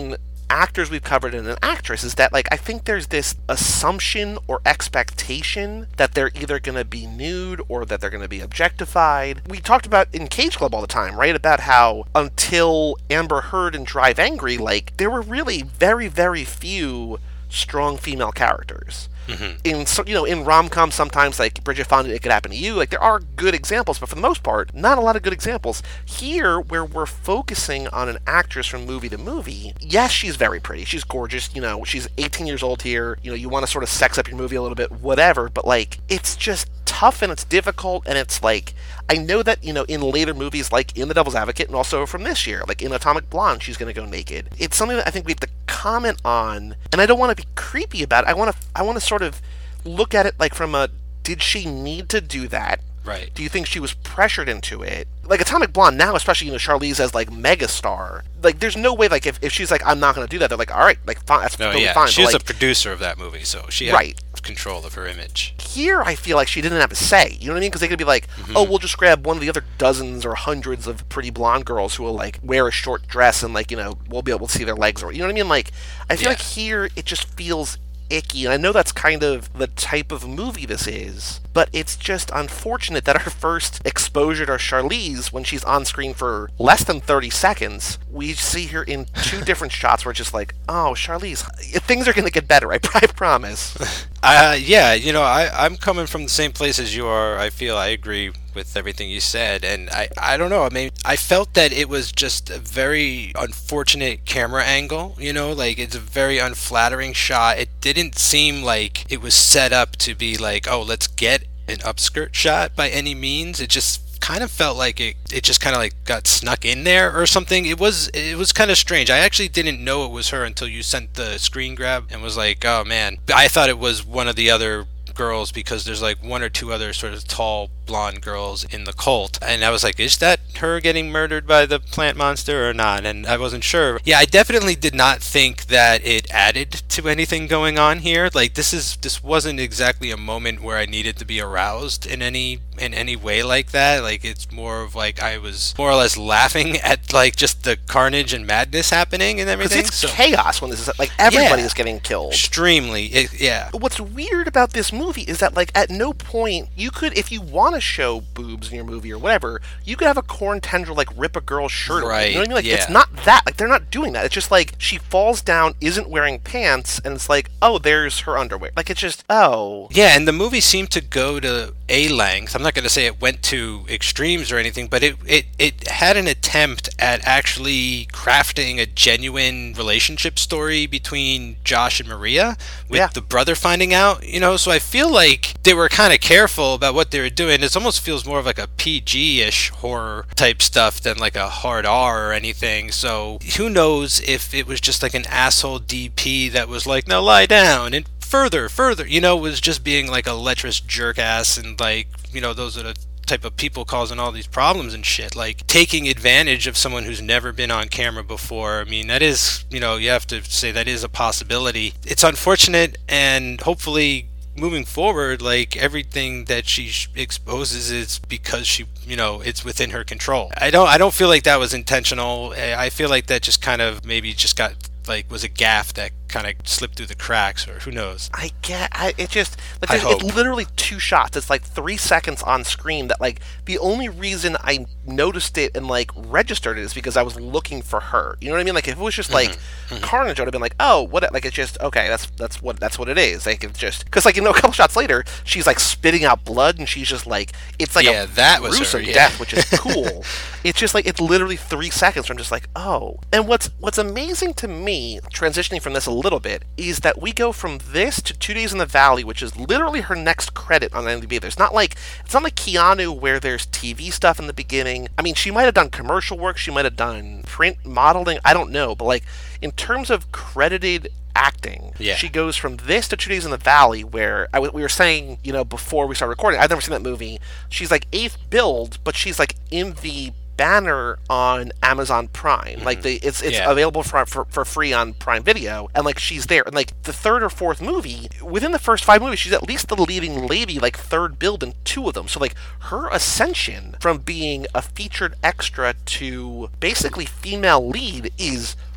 actors we've covered and an actress is that, like, I think there's this assumption or expectation that they're either going to be nude or that they're going to be objectified. We talked about in Cage Club all the time, right? About how until Amber Heard and Drive Angry, like, there were really very, very few strong female characters. Mm-hmm. In so you know, in rom-com, sometimes like Bridget Fonda, It Could Happen to You. Like, there are good examples, but for the most part, not a lot of good examples. Here, where we're focusing on an actress from movie to movie, yes, she's very pretty. She's gorgeous. You know, she's eighteen years old here. You know, you want to sort of sex up your movie a little bit, whatever. But like, it's just tough and it's difficult, and it's like, I know that, you know, in later movies like in The Devil's Advocate and also from this year, like in Atomic Blonde, she's going to go naked. It's something that I think we have to comment on, and I don't want to be creepy about it. I want to I want to sort of look at it like from a, did she need to do that? Right. Do you think she was pressured into it? Like Atomic Blonde now, especially, you know, Charlize as like megastar. Like, there's no way, like, if, if she's like, I'm not going to do that, they're like, all right, like, fine, that's no, totally yeah. fine. She's but, like, a producer of that movie, so she had right. control of her image. Here, I feel like she didn't have a say. You know what I mean? Because they could be like, mm-hmm. oh, we'll just grab one of the other dozens or hundreds of pretty blonde girls who will, like, wear a short dress and, like, you know, we'll be able to see their legs. Or, you know what I mean? Like, I feel yeah. like here, it just feels icky, and I know that's kind of the type of movie this is, but it's just unfortunate that our first exposure to Charlize, when she's on screen for less than thirty seconds, we see her in two different shots where it's just like, oh, Charlize, things are going to get better, I, I promise. Uh, yeah, you know, I, I'm coming from the same place as you are. I feel I agree with everything you said, and I, I don't know, I mean, I felt that it was just a very unfortunate camera angle, you know, like, it's a very unflattering shot. It didn't seem like it was set up to be like, oh, let's get an upskirt shot by any means. It just kind of felt like it it just kind of like got snuck in there or something. It was it was kind of strange. I actually didn't know it was her until you sent the screen grab and was like, oh man, I thought it was one of the other girls because there's like one or two other sort of tall blonde girls in the cult, and I was like, is that her getting murdered by the plant monster or not? And I wasn't sure. Yeah, I definitely did not think that it added to anything going on here. Like, this is this wasn't exactly a moment where I needed to be aroused in any in any way like that. Like, it's more of like I was more or less laughing at like just the carnage and madness happening and everything. It's so, chaos when this is like everybody yeah, is getting killed. Extremely, it, yeah. What's weird about this movie is that, like, at no point you could, if you want to show boobs in your movie or whatever, you could have a corn tendril like rip a girl's shirt away. Right. You know what I mean? Like, yeah. it's not that. Like, they're not doing that. It's just like she falls down, isn't wearing pants, and it's like, oh, there's her underwear. Like, it's just, oh. Yeah, and the movie seemed to go to a length. I'm not going to say it went to extremes or anything, but it, it, it had an attempt at actually crafting a genuine relationship story between Josh and Maria, with yeah. the brother finding out, you know, so I feel like they were kind of careful about what they were doing. It almost feels more of like a P G-ish horror type stuff than like a hard R or anything, so who knows if it was just like an asshole D P that was like, now lie down, and further, further, you know, was just being like a lecherous jerk ass, and like, you know, those are the type of people causing all these problems and shit, like taking advantage of someone who's never been on camera before. I mean, that is, you know, you have to say that is a possibility. It's unfortunate, and hopefully moving forward, like, everything that she sh- exposes is because she, you know, it's within her control. I don't I don't feel like that was intentional. I feel like that just kind of maybe just got, like, was a gaffe that kind of slipped through the cracks, or who knows. I get I, it just like I it's, hope. it's literally two shots. It's like three seconds on screen that, like, the only reason I noticed it and like registered it is because I was looking for her. You know what I mean? Like, if it was just like mm-hmm. Mm-hmm. Carnage, I would have been like, oh, what? Like, it's just okay. That's that's what that's what it is. Like, it's just because, like, you know, a couple shots later, she's like spitting out blood, and she's just like, it's like yeah, a that was gruesome her, yeah. death, which is cool. It's just like, it's literally three seconds where I'm just like, oh. And what's what's amazing to me, transitioning from this a little bit, is that we go from this to Two Days in the Valley, which is literally her next credit on IMDb. There's not like, it's not like Keanu where there's T V stuff in the beginning. I mean, she might have done commercial work, she might have done print modeling, I don't know, but like, in terms of credited acting, yeah. she goes from this to Two Days in the Valley, where I w- we were saying, you know, before we started recording, I've never seen that movie. She's like eighth billed, but she's like in the banner on Amazon Prime. Mm-hmm. Like, the it's it's yeah. available for, for for free on Prime Video, and like, she's there. And like, the third or fourth movie, within the first five movies, she's at least the leading lady, like third billed in two of them. So like, her ascension from being a featured extra to basically female lead is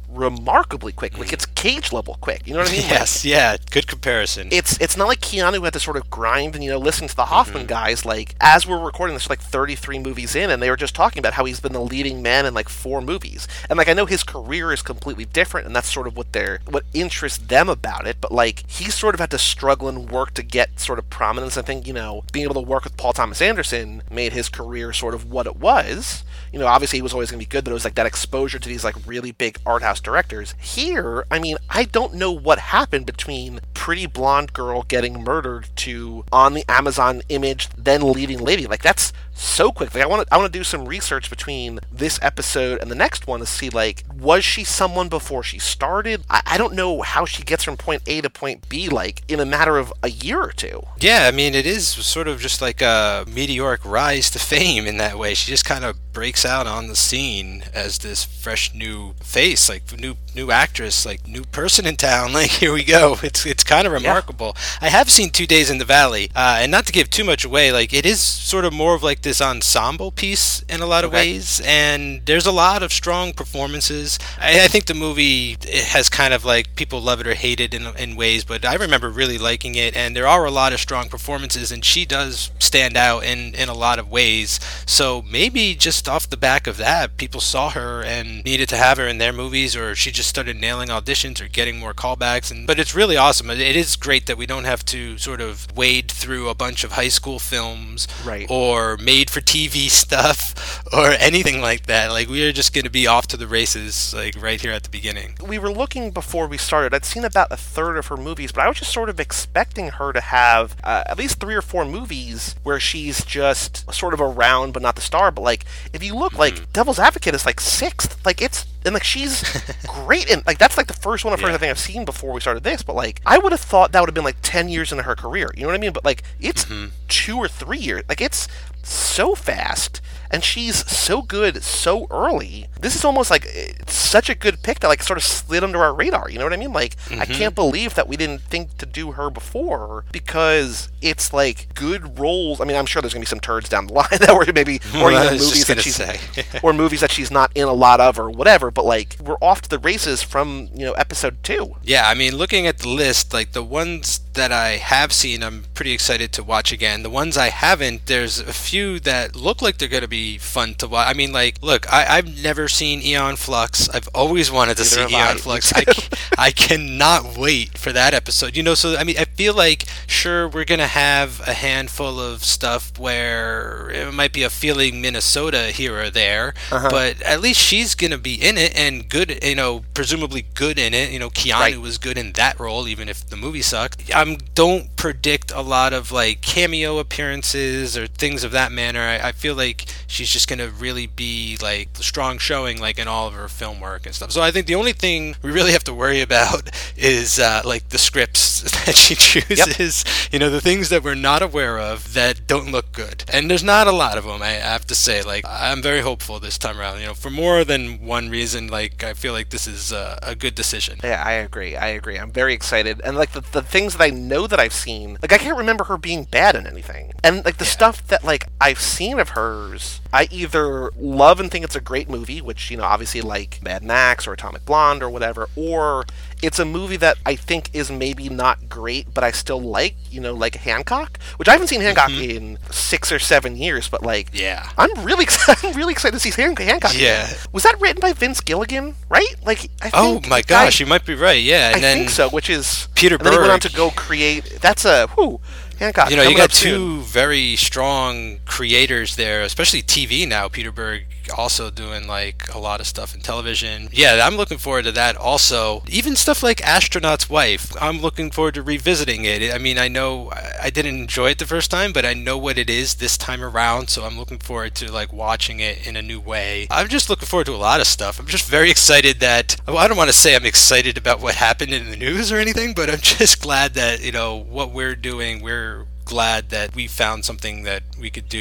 remarkably quick. Like, it's Cage level quick. You know what I mean? Yes, like, yeah, good comparison. It's it's not like Keanu had to sort of grind and, you know, listen to the Hoffman mm-hmm. guys. Like, as we're recording this, like thirty-three movies in, and they were just talking about how he's been the leading man in like four movies. And like, I know his career is completely different, and that's sort of what they're what interests them about it. But like, he sort of had to struggle and work to get sort of prominence. I think, you know, being able to work with Paul Thomas Anderson made his career sort of what it was. You know, obviously he was always going to be good, but it was like that exposure to these like really big art house directors. Here, I mean, I don't know what happened between Pretty Blonde Girl getting murdered to On the Amazon Image, then Leading Lady. Like, that's so quick. Like, I want to I want to do some research between this episode and the next one to see, like, was she someone before she started? I, I don't know how she gets from point A to point B, like, in a matter of a year or two. Yeah, I mean, it is sort of just like a meteoric rise to fame in that way. She just kind of breaks out on the scene as this fresh new face, like new new actress, like new person in town. Like, here we go. It's it's kind of remarkable. Yeah. I have seen Two Days in the Valley, uh, and not to give too much away, like, it is sort of more of like this ensemble piece in a lot of okay. ways, and there's a lot of strong performances. I, I think the movie it has kind of like, people love it or hate it in, in ways, but I remember really liking it, and there are a lot of strong performances, and she does stand out in, in a lot of ways. So maybe just off the back of that, people saw her and needed to have her in their movies, or she just started nailing auditions or getting more callbacks. And but it's really awesome. It is great that we don't have to sort of wade through a bunch of high school films, right, or made for T V stuff or anything like that. Like, we are just going to be off to the races, like, right here at the beginning. We were looking before we started. I'd seen about a third of her movies, but I was just sort of expecting her to have uh, at least three or four movies where she's just sort of around but not the star. But like, if you look, mm-hmm. like, Devil's Advocate is like sixth. Like, it's and like, she's great, and like, that's like the first one of hers yeah. I think I've seen before we started this. But like, I would have thought that would have been like ten years into her career. You know what I mean? But like, it's mm-hmm. two or three years. Like, it's so fast, and she's so good so early. This is almost like it's such a good pick that like sort of slid under our radar. You know what I mean? Like, mm-hmm. I can't believe that we didn't think to do her before, because it's like good roles. I mean, I'm sure there's gonna be some turds down the line that were maybe, or well, even movies that she's or movies that she's not in a lot of or whatever. But like, we're off to the races from, you know, episode two. Yeah, I mean, looking at the list, like, the ones that I have seen, I'm pretty excited to watch again. The ones I haven't, there's a few that look like they're going to be fun to watch. I mean, like, look, I, I've never seen Aeon Flux. I've always wanted to Neither see Aeon I. Flux. I, I cannot wait for that episode. You know, so, I mean, I feel like, sure, we're going to have a handful of stuff where it might be a feeling Minnesota here or there, uh-huh. but at least she's going to be in it, and good, you know, presumably good in it. You know, Keanu right. was good in that role, even if the movie sucked. I don't predict a lot of like cameo appearances or things of that manner. I, I feel like she's just going to really be like the strong showing, like, in all of her film work and stuff. So I think the only thing we really have to worry about is uh, like the scripts that she chooses, yep. you know, the things that we're not aware of that don't look good. And there's not a lot of them, I have to say. Like, I'm very hopeful this time around, you know, for more than one reason. Like, I feel like this is a, a good decision. Yeah, I agree. I agree. I'm very excited. And like the, the things that I know that I've seen, like, I can't remember her being bad in anything. And like the yeah. stuff that like I've seen of hers, I either love and think it's a great movie, which, you know, obviously like Mad Max or Atomic Blonde or whatever, or it's a movie that I think is maybe not great, but I still like, you know, like Hancock, which I haven't seen Hancock mm-hmm. in six or seven years, but like, yeah, I'm really excited, I'm really excited to see Han- Hancock. Yeah, again. Was that written by Vince Gilligan? Right? Like, I think oh my gosh, I, you might be right. Yeah, and I then think so. Which is Peter and Berg. Then he went on to go create. That's a whew. Hancock. You know, you got two soon. very strong creators there, especially T V now. Peter Berg also doing like a lot of stuff in television. Yeah, I'm looking forward to that also. Even stuff like Astronaut's Wife, I'm looking forward to revisiting it. I mean, I know I didn't enjoy it the first time, but I know what it is this time around, so I'm looking forward to like watching it in a new way. I'm just looking forward to a lot of stuff. I'm just very excited that, well, I don't want to say I'm excited about what happened in the news or anything, but I'm just glad that, you know, what we're doing, we're glad that we found something that we could do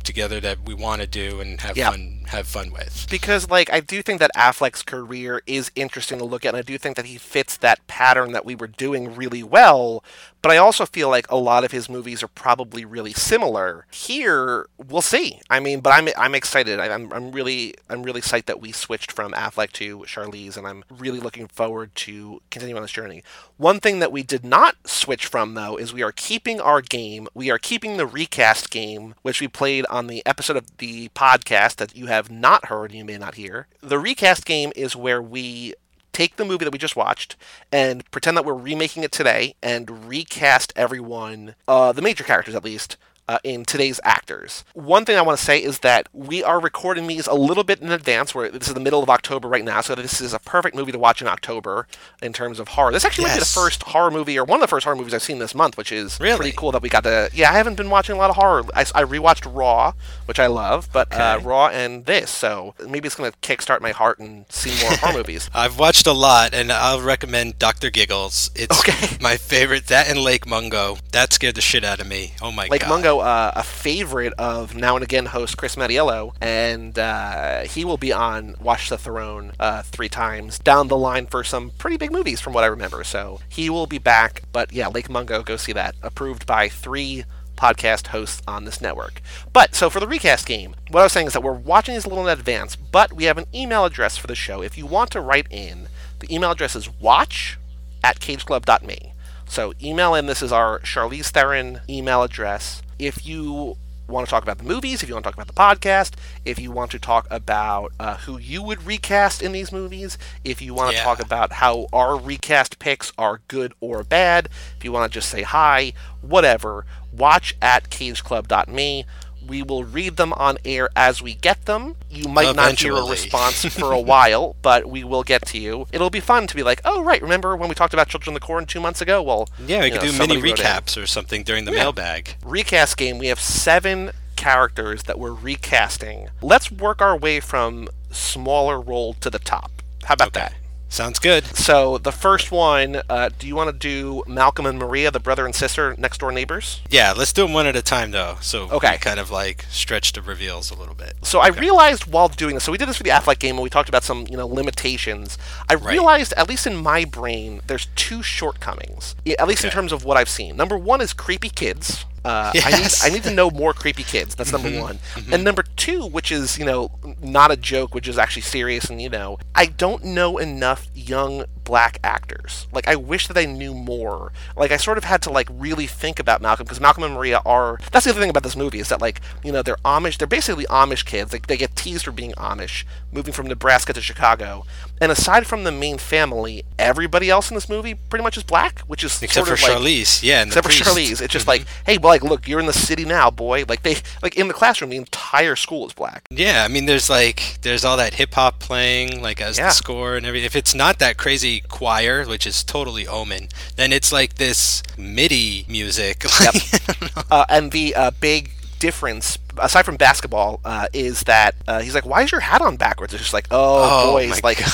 together that we want to do and have Yeah. fun have fun with. Because, like, I do think that Affleck's career is interesting to look at, and I do think that he fits that pattern that we were doing really well, but I also feel like a lot of his movies are probably really similar. Here, we'll see. I mean, but I'm I'm excited. I, I'm I'm really I'm really psyched that we switched from Affleck to Charlize, and I'm really looking forward to continuing on this journey. One thing that we did not switch from, though, is we are keeping our game. We are keeping the recast game, which we played on the episode of the podcast that you have not heard, you may not hear. The recast game is where we take the movie that we just watched and pretend that we're remaking it today and recast everyone, uh, the major characters at least, Uh, in today's actors. One thing I want to say is that we are recording these a little bit in advance. Where this is the middle of October right now, so this is a perfect movie to watch in October in terms of horror. This actually yes. might be the first horror movie, or one of the first horror movies I've seen this month, which is really? pretty cool that we got to... Yeah, I haven't been watching a lot of horror. I, I rewatched Raw, which I love, but okay. uh, Raw and this, so maybe it's going to kickstart my heart and see more horror movies. I've watched a lot, and I'll recommend Doctor Giggles. It's okay. my favorite. That and Lake Mungo. That scared the shit out of me. Oh my Lake god. Lake Mungo, uh, a favorite of Now and Again host Chris Mattiello, and uh, he will be on Watch the Throne uh, three times down the line for some pretty big movies from what I remember, so he will be back. But yeah, Lake Mungo, go see that. Approved by three podcast hosts on this network. But, so for the recast game, what I was saying is that we're watching these a little in advance, but we have an email address for the show. If you want to write in, the email address is watch at cageclub dot me. So email in, this is our Charlize Theron email address. If you want to talk about the movies, if you want to talk about the podcast, if you want to talk about uh, who you would recast in these movies, if you want to yeah. talk about how our recast picks are good or bad, if you want to just say hi, whatever, watch at cageclub dot me. We will read them on air as we get them. You might Eventually. not hear a response for a while, but we will get to you. It'll be fun to be like, oh, right, remember when we talked about Children of the Corn two months ago? Well, yeah, we could know, do mini somebody wrote in. recaps or something during the Yeah. mailbag. Recast game, we have seven characters that we're recasting. Let's work our way from smaller role to the top. How about Okay. that? Sounds good. So the first one, uh, do you want to do Malcolm and Maria, the brother and sister, next door neighbors? Yeah, let's do them one at a time, though. So Okay. we kind of like stretch the reveals a little bit. So I realized while doing this, so we did this for the Affleck game, and we talked about some, you know, limitations. I Right. realized, at least in my brain, there's two shortcomings, at least in Okay. terms of what I've seen. Number one is creepy kids. Uh, Yes. I need I need to know more creepy kids. That's number Mhm, one. mhm. And number two, which is, you know, not a joke, which is actually serious, and, you know, I don't know enough young black actors. Like, I wish that I knew more. Like, I sort of had to, like, really think about Malcolm, because Malcolm and Maria are... That's the other thing about this movie, is that, like, you know, they're Amish... They're basically Amish kids. Like, they get teased for being Amish, moving from Nebraska to Chicago. And aside from the main family, everybody else in this movie pretty much is black, which is Except sort for of like... Charlize, yeah. And the Except for priest. Charlize. It's just Mhm. like, hey, well, like, look, you're in the city now, boy. Like, they... Like, in the classroom, the entire school is black. Yeah, I mean, there's like, there's all that hip hop playing, like, as Yeah. the score and everything. If it's not that crazy choir, which is totally Omen, then it's like this MIDI music. Yep. uh, and the uh, big difference, aside from basketball, uh, is that uh, he's like, why is your hat on backwards? It's just like, oh, Oh, boys, my like...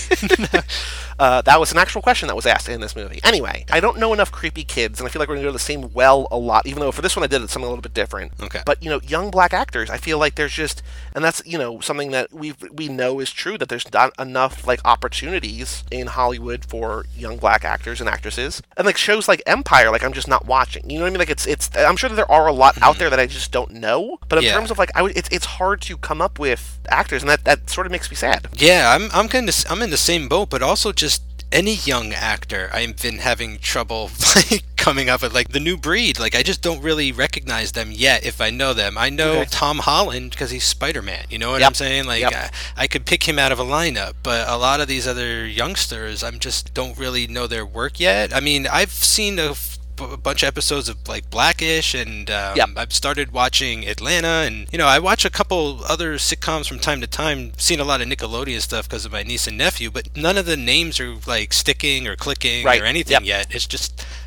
Uh, that was an actual question that was asked in this movie. Anyway, I don't know enough creepy kids, and I feel like we're going to go to the same well a lot, even though for this one I did something a little bit different. Okay. But, you know, young black actors, I feel like there's just, and that's, you know, something that we we know is true, that there's not enough, like, opportunities in Hollywood for young black actors and actresses. And, like, shows like Empire, like, I'm just not watching. You know what I mean? Like, it's, it's I'm sure that there are a lot out there that I just don't know, but in Yeah. terms of, like, I would, it's, it's hard to come up with actors, and that, that sort of makes me sad. Yeah, I'm I'm kind of I'm in the same boat, but also just any young actor I've been having trouble like coming up with, like the new breed. Like, I just don't really recognize them yet if I know them. I know Okay. Tom Holland because he's Spider-Man. You know what Yep. I'm saying? Like, Yep. I, I could pick him out of a lineup, but a lot of these other youngsters, I'm just don't really know their work yet. I mean, I've seen a f- a bunch of episodes of like Blackish, and um, Yep. I've started watching Atlanta, and you know, I watch a couple other sitcoms from time to time. Seen a lot of Nickelodeon stuff because of my niece and nephew, but none of the names are like sticking or clicking Right. or anything Yep. yet. It's just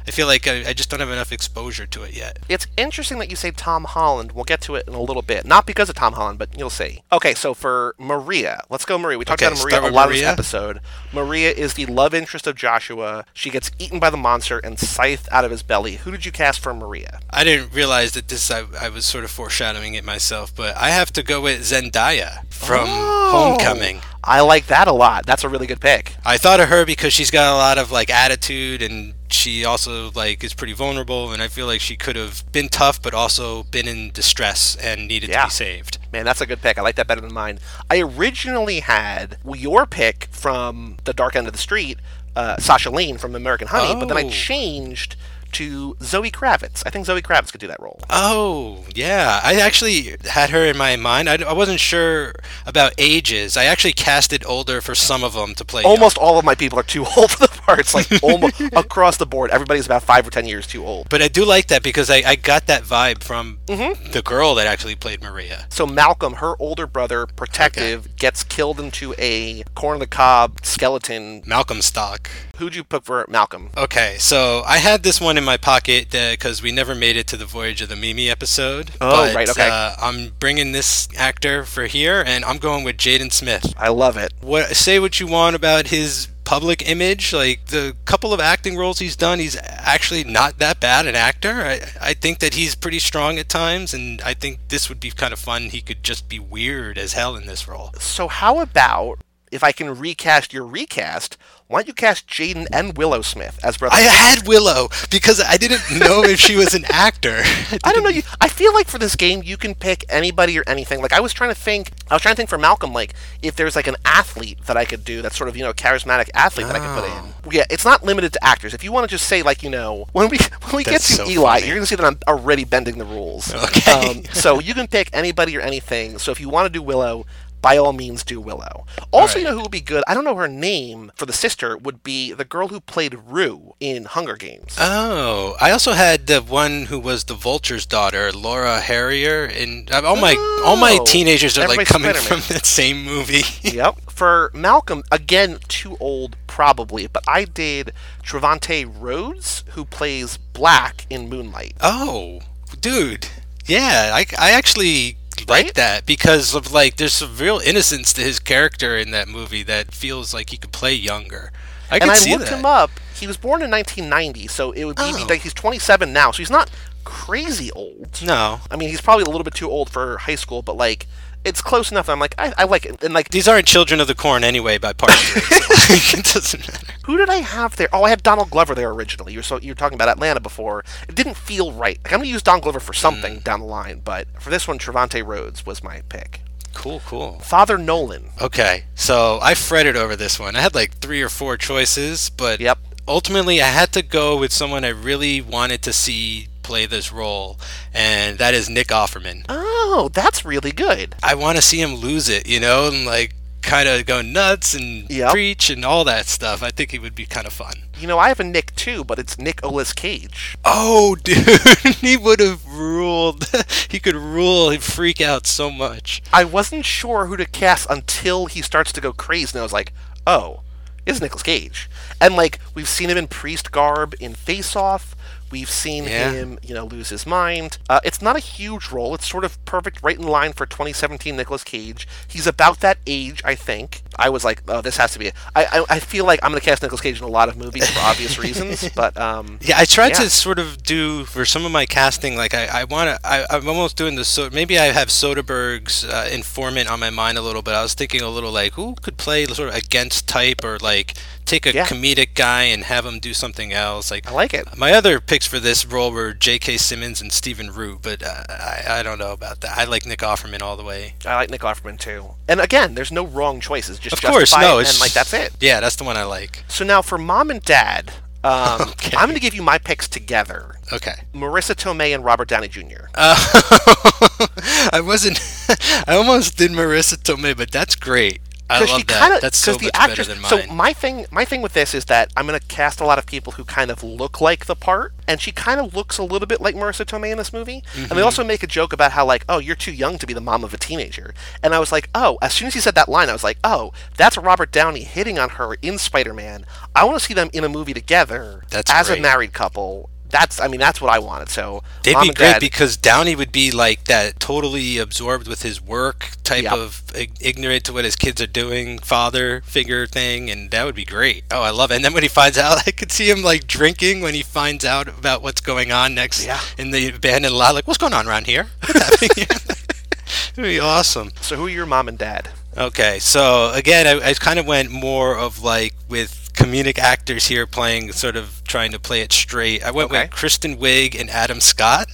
I feel like I, I just don't have enough exposure to it yet. It's interesting that you say Tom Holland. We'll get to it in a little bit. Not because of Tom Holland, but you'll see. Okay, so for Maria, let's go Maria. We talked Okay, about Maria start a with lot Maria. of this episode. Maria is the love interest of Joshua. She gets eaten by the monster and scythed out of his belly. Who did you cast for Maria? I didn't realize that this, I, I was sort of foreshadowing it myself, but I have to go with Zendaya from Oh. Homecoming. I like that a lot. That's a really good pick. I thought of her because she's got a lot of like attitude, and she also like is pretty vulnerable, and I feel like she could have been tough but also been in distress and needed Yeah. to be saved. Man, that's a good pick. I like that better than mine. I originally had your pick from the dark end of the street, uh, Sasha Lane from American Honey, but then I Oh. changed to Zoe Kravitz. I think Zoe Kravitz could do that role. Oh, yeah. I actually had her in my mind. I, I wasn't sure about ages. I actually casted older for some of them to play Almost all of my people are too old for the parts. Like almost across the board, everybody's about five or ten years too old. But I do like that because I, I got that vibe from Mm-hmm. the girl that actually played Maria. So Malcolm, her older brother, protective, gets killed into a corn on the cob skeleton. Malcolm Stock. Who'd you put for Malcolm? Okay, so I had this one in my pocket because we never made it to the Voyage of the Mimi episode. Oh, but, right, okay. Uh, I'm bringing this actor for here, and I'm going with Jaden Smith. I love it. What say what you want about his public image, like the couple of acting roles he's done, he's actually not that bad an actor. I, I think that he's pretty strong at times, and I think this would be kind of fun. He could just be weird as hell in this role. So how about if I can recast your recast? Why don't you cast Jaden and Willow Smith as brothers? I had Willow because I didn't know if she was an actor. I don't know. You, I feel like for this game, you can pick anybody or anything. Like I was trying to think, I was trying to think for Malcolm, like if there's like an athlete that I could do, that's sort of you know charismatic athlete that I could put in. Yeah, it's not limited to actors. If you want to just say like you know when we when we That's get to so Eli, funny. you're gonna see that I'm already bending the rules. Okay. Um, so you can pick anybody or anything. So if you want to do Willow, by all means do Willow. Also, right. you know who would be good? I don't know her name for the sister, would be the girl who played Rue in Hunger Games. Oh, I also had the one who was the Vulture's daughter, Laura Harrier, and uh, all my all my Oh, teenagers are like everybody's coming Spider-Man. from that same movie. Yep. For Malcolm, again, too old probably, but I did Trevante Rhodes, who plays Black in Moonlight. Oh, dude, yeah, I, I actually like Right? that because of like there's some real innocence to his character in that movie that feels like he could play younger. I and could I see looked that. him up. He was born in nineteen ninety, so it would be Oh. like he's twenty-seven now, so he's not crazy old. No, I mean, he's probably a little bit too old for high school, but like it's close enough. I'm like, I, I like it. And like, these aren't Children of the Corn anyway by part three. So it doesn't matter. who did I have there? Oh, I had Donald Glover there originally. You were so you were talking about Atlanta before. It didn't feel right. Like I'm gonna use Donald Glover for something down the line, but for this one, Trevante Rhodes was my pick. Cool, cool. Father Nolan. Okay, so I fretted over this one. I had like three or four choices, but Yep. ultimately I had to go with someone I really wanted to see play this role, and that is Nick Offerman. Oh, that's really good. I want to see him lose it, you know, and like kind of go nuts and Yep. preach and all that stuff. I think it would be kind of fun. You know, I have a Nick too, but it's Nicolas Cage. Oh, dude, he would have ruled. He could rule. He'd freak out so much. I wasn't sure who to cast until he starts to go crazy, and I was like, oh, it's Nicolas Cage. And like, we've seen him in priest garb in Face Off. We've seen Yeah. him, you know, lose his mind. Uh, it's not a huge role. It's sort of perfect, right in line for twenty seventeen Nicolas Cage. He's about that age, I think. I was like, oh, this has to be it. I, I, I feel like I'm going to cast Nicolas Cage in a lot of movies for obvious reasons, but um, Yeah, I tried Yeah. to sort of do for some of my casting. Like I, I want to. I, I'm almost doing the so. Maybe I have Soderbergh's uh, informant on my mind a little bit. I was thinking a little like who could play sort of against type or like take a Yeah. comedic guy and have him do something else. Like I like it. my other picks for this role were J K. Simmons and Stephen Root, but uh, I, I don't know about that. I like Nick Offerman all the way. I like Nick Offerman too. And again, there's no wrong choices. Just Of course, justify no, it, it's and like that's it. Yeah, that's the one I like. So now for mom and dad, um, Okay. I'm going to give you my picks together. Okay. Marissa Tomei and Robert Downey Junior Uh, I wasn't. I almost did Marissa Tomei, but that's great. I love she that. Kinda, That's so the much actress, better than mine. So my thing, my thing with this is that I'm going to cast a lot of people who kind of look like the part, and she kind of looks a little bit like Marissa Tomei in this movie. Mm-hmm. And they also make a joke about how like, oh, you're too young to be the mom of a teenager. And I was like, oh, as soon as he said that line, I was like, oh, that's Robert Downey hitting on her in Spider-Man. I want to see them in a movie together that's as great. a married couple. That's, I mean, that's what I wanted. So they'd Mom be and great Dad, because Downey would be like that, totally absorbed with his work type Yep. of ig- ignorant to what his kids are doing, father figure thing, and that would be great. Oh, I love it. And then when he finds out, I could see him like drinking when he finds out about what's going on next Yeah. in the abandoned lot. Like, what's going on around here? What's happening here? It'd be awesome. So who are your mom and dad? Okay, so again, I, I kind of went more of like with comedic actors here playing, sort of trying to play it straight. I went Okay. with Kristen Wiig and Adam Scott.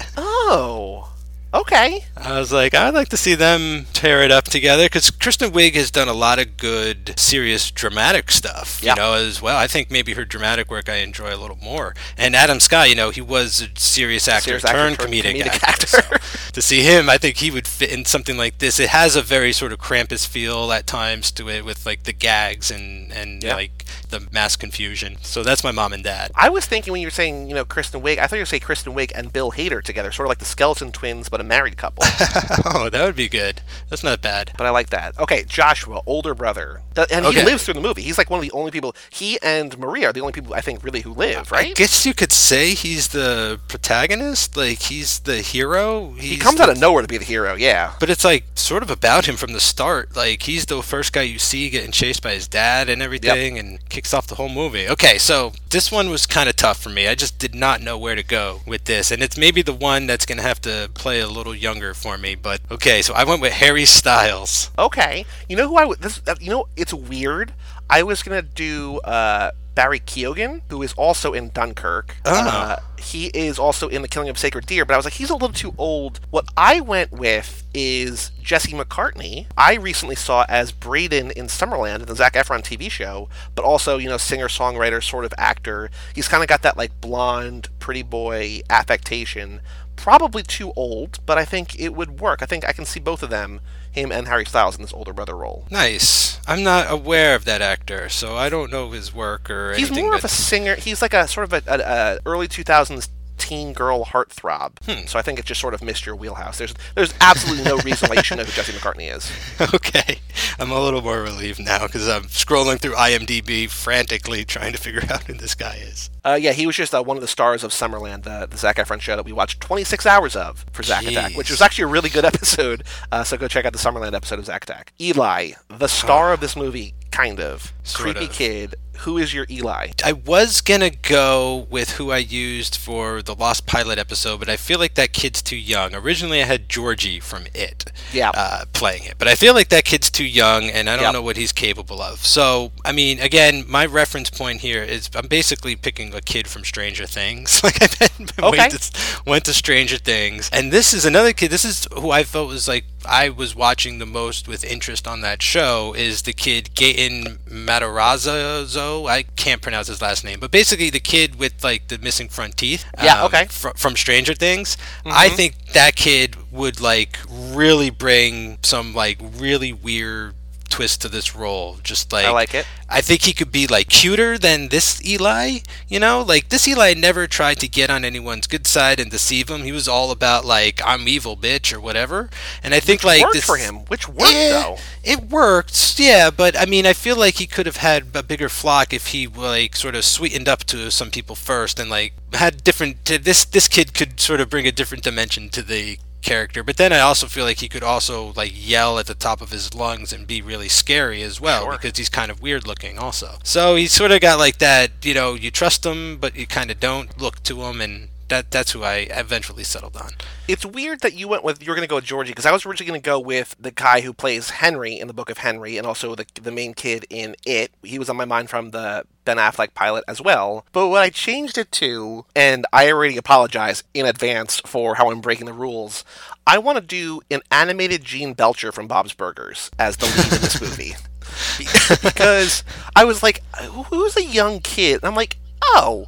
Oh, okay. I was like, I'd like to see them tear it up together because Kristen Wiig has done a lot of good, serious, dramatic stuff, Yeah. you know, as well. I think maybe her dramatic work I enjoy a little more. And Adam Scott, you know, he was a serious actor Serious actor turned turned comedic, comedic actor. actor. So, to see him, I think he would fit in something like this. It has a very sort of Krampus feel at times to it with like the gags and, and Yeah. like the mass confusion. So that's my mom and dad. I was thinking when you were saying, you know, Kristen Wiig, I thought you were saying Kristen Wiig and Bill Hader together, sort of like the Skeleton Twins, but a married couple. Oh, that would be good. That's not bad. But I like that. Okay, Joshua, older brother. Th- And he Okay. lives through the movie. He's like one of the only people, he and Maria are the only people, I think, really who live, I right? guess you could say he's the protagonist. Like, he's the hero. He's He comes the, out of nowhere to be the hero, yeah. But it's like sort of about him from the start. Like, he's the first guy you see getting chased by his dad and everything, and kicks off the whole movie. Okay, so this one was kind of tough for me. I just did not know where to go with this, and it's maybe the one that's going to have to play a little younger for me. But okay, so I went with Harry Styles. Okay. You know who I would, this, uh, you know, it's weird. I was going to do uh, Barry Keoghan, who is also in Dunkirk. Oh. Uh, he is also in The Killing of Sacred Deer, but I was like, he's a little too old. What I went with is Jesse McCartney. I recently saw as Braden in Summerland, in the Zac Efron T V show, but also, you know, singer-songwriter sort of actor. He's kind of got that, like, blonde, pretty boy affectation. Probably too old, but I think it would work. I think I can see both of them, him and Harry Styles, in this older brother role. Nice. I'm not aware of that actor, so I don't know his work or He's anything. more of but- a singer. He's like a sort of a, a, a early two thousands teen girl heartthrob. Hmm. So I think it just sort of missed your wheelhouse. There's there's absolutely no reason why you should know who Jesse McCartney is. Okay, I'm a little more relieved now because I'm scrolling through IMDb frantically trying to figure out who this guy is. Uh, yeah, he was just uh, one of the stars of Summerland, the, the Zac Efron show that we watched twenty-six hours of for Zac Attack, Jeez. which was actually a really good episode. Uh, so go check out the Summerland episode of Zac Attack. Eli, the star of this movie, kind of. Sort Creepy of. kid. Who is your Eli? I was gonna go with who I used for the Lost Pilot episode, but I feel like that kid's too young. Originally, I had Georgie from It Yeah. uh, playing it, but I feel like that kid's too young, and I don't Yep. know what he's capable of. So, I mean, again, my reference point here is I'm basically picking a kid from Stranger Things. Like I Okay. went, to, went to Stranger Things, and this is another kid. This is who I felt was like I was watching the most with interest on that show. Is the kid Gaten Matarazzo? I can't pronounce his last name, but basically the kid with like the missing front teeth. Yeah, okay. Fr- from Stranger Things. I think that kid would like really bring some like really weird twist to this role. Just like I like it. I think he could be like cuter than this Eli, you know? Like this Eli never tried to get on anyone's good side and deceive him. He was all about like I'm evil bitch or whatever. And I think like Worked this for him, which worked, yeah, though. it worked, yeah, but I mean I feel like he could have had a bigger flock if he like sort of sweetened up to some people first and like had different to this this kid could sort of bring a different dimension to the character. But then I also feel like he could also like yell at the top of his lungs and be really scary as well, Sure. because he's kind of weird looking also. So he's sort of got like that, you know, you trust him but you kind of don't look to him, and that that's who I eventually settled on. It's weird that you went with, you were going to go with Georgie, because I was originally going to go with the guy who plays Henry in the Book of Henry, and also the the main kid in It. He was on my mind from the Ben Affleck pilot as well. But what I changed it to, and I already apologize in advance for how I'm breaking the rules, I want to do an animated Gene Belcher from Bob's Burgers as the lead in this movie. Because I was like, who's a young kid? And I'm like, oh,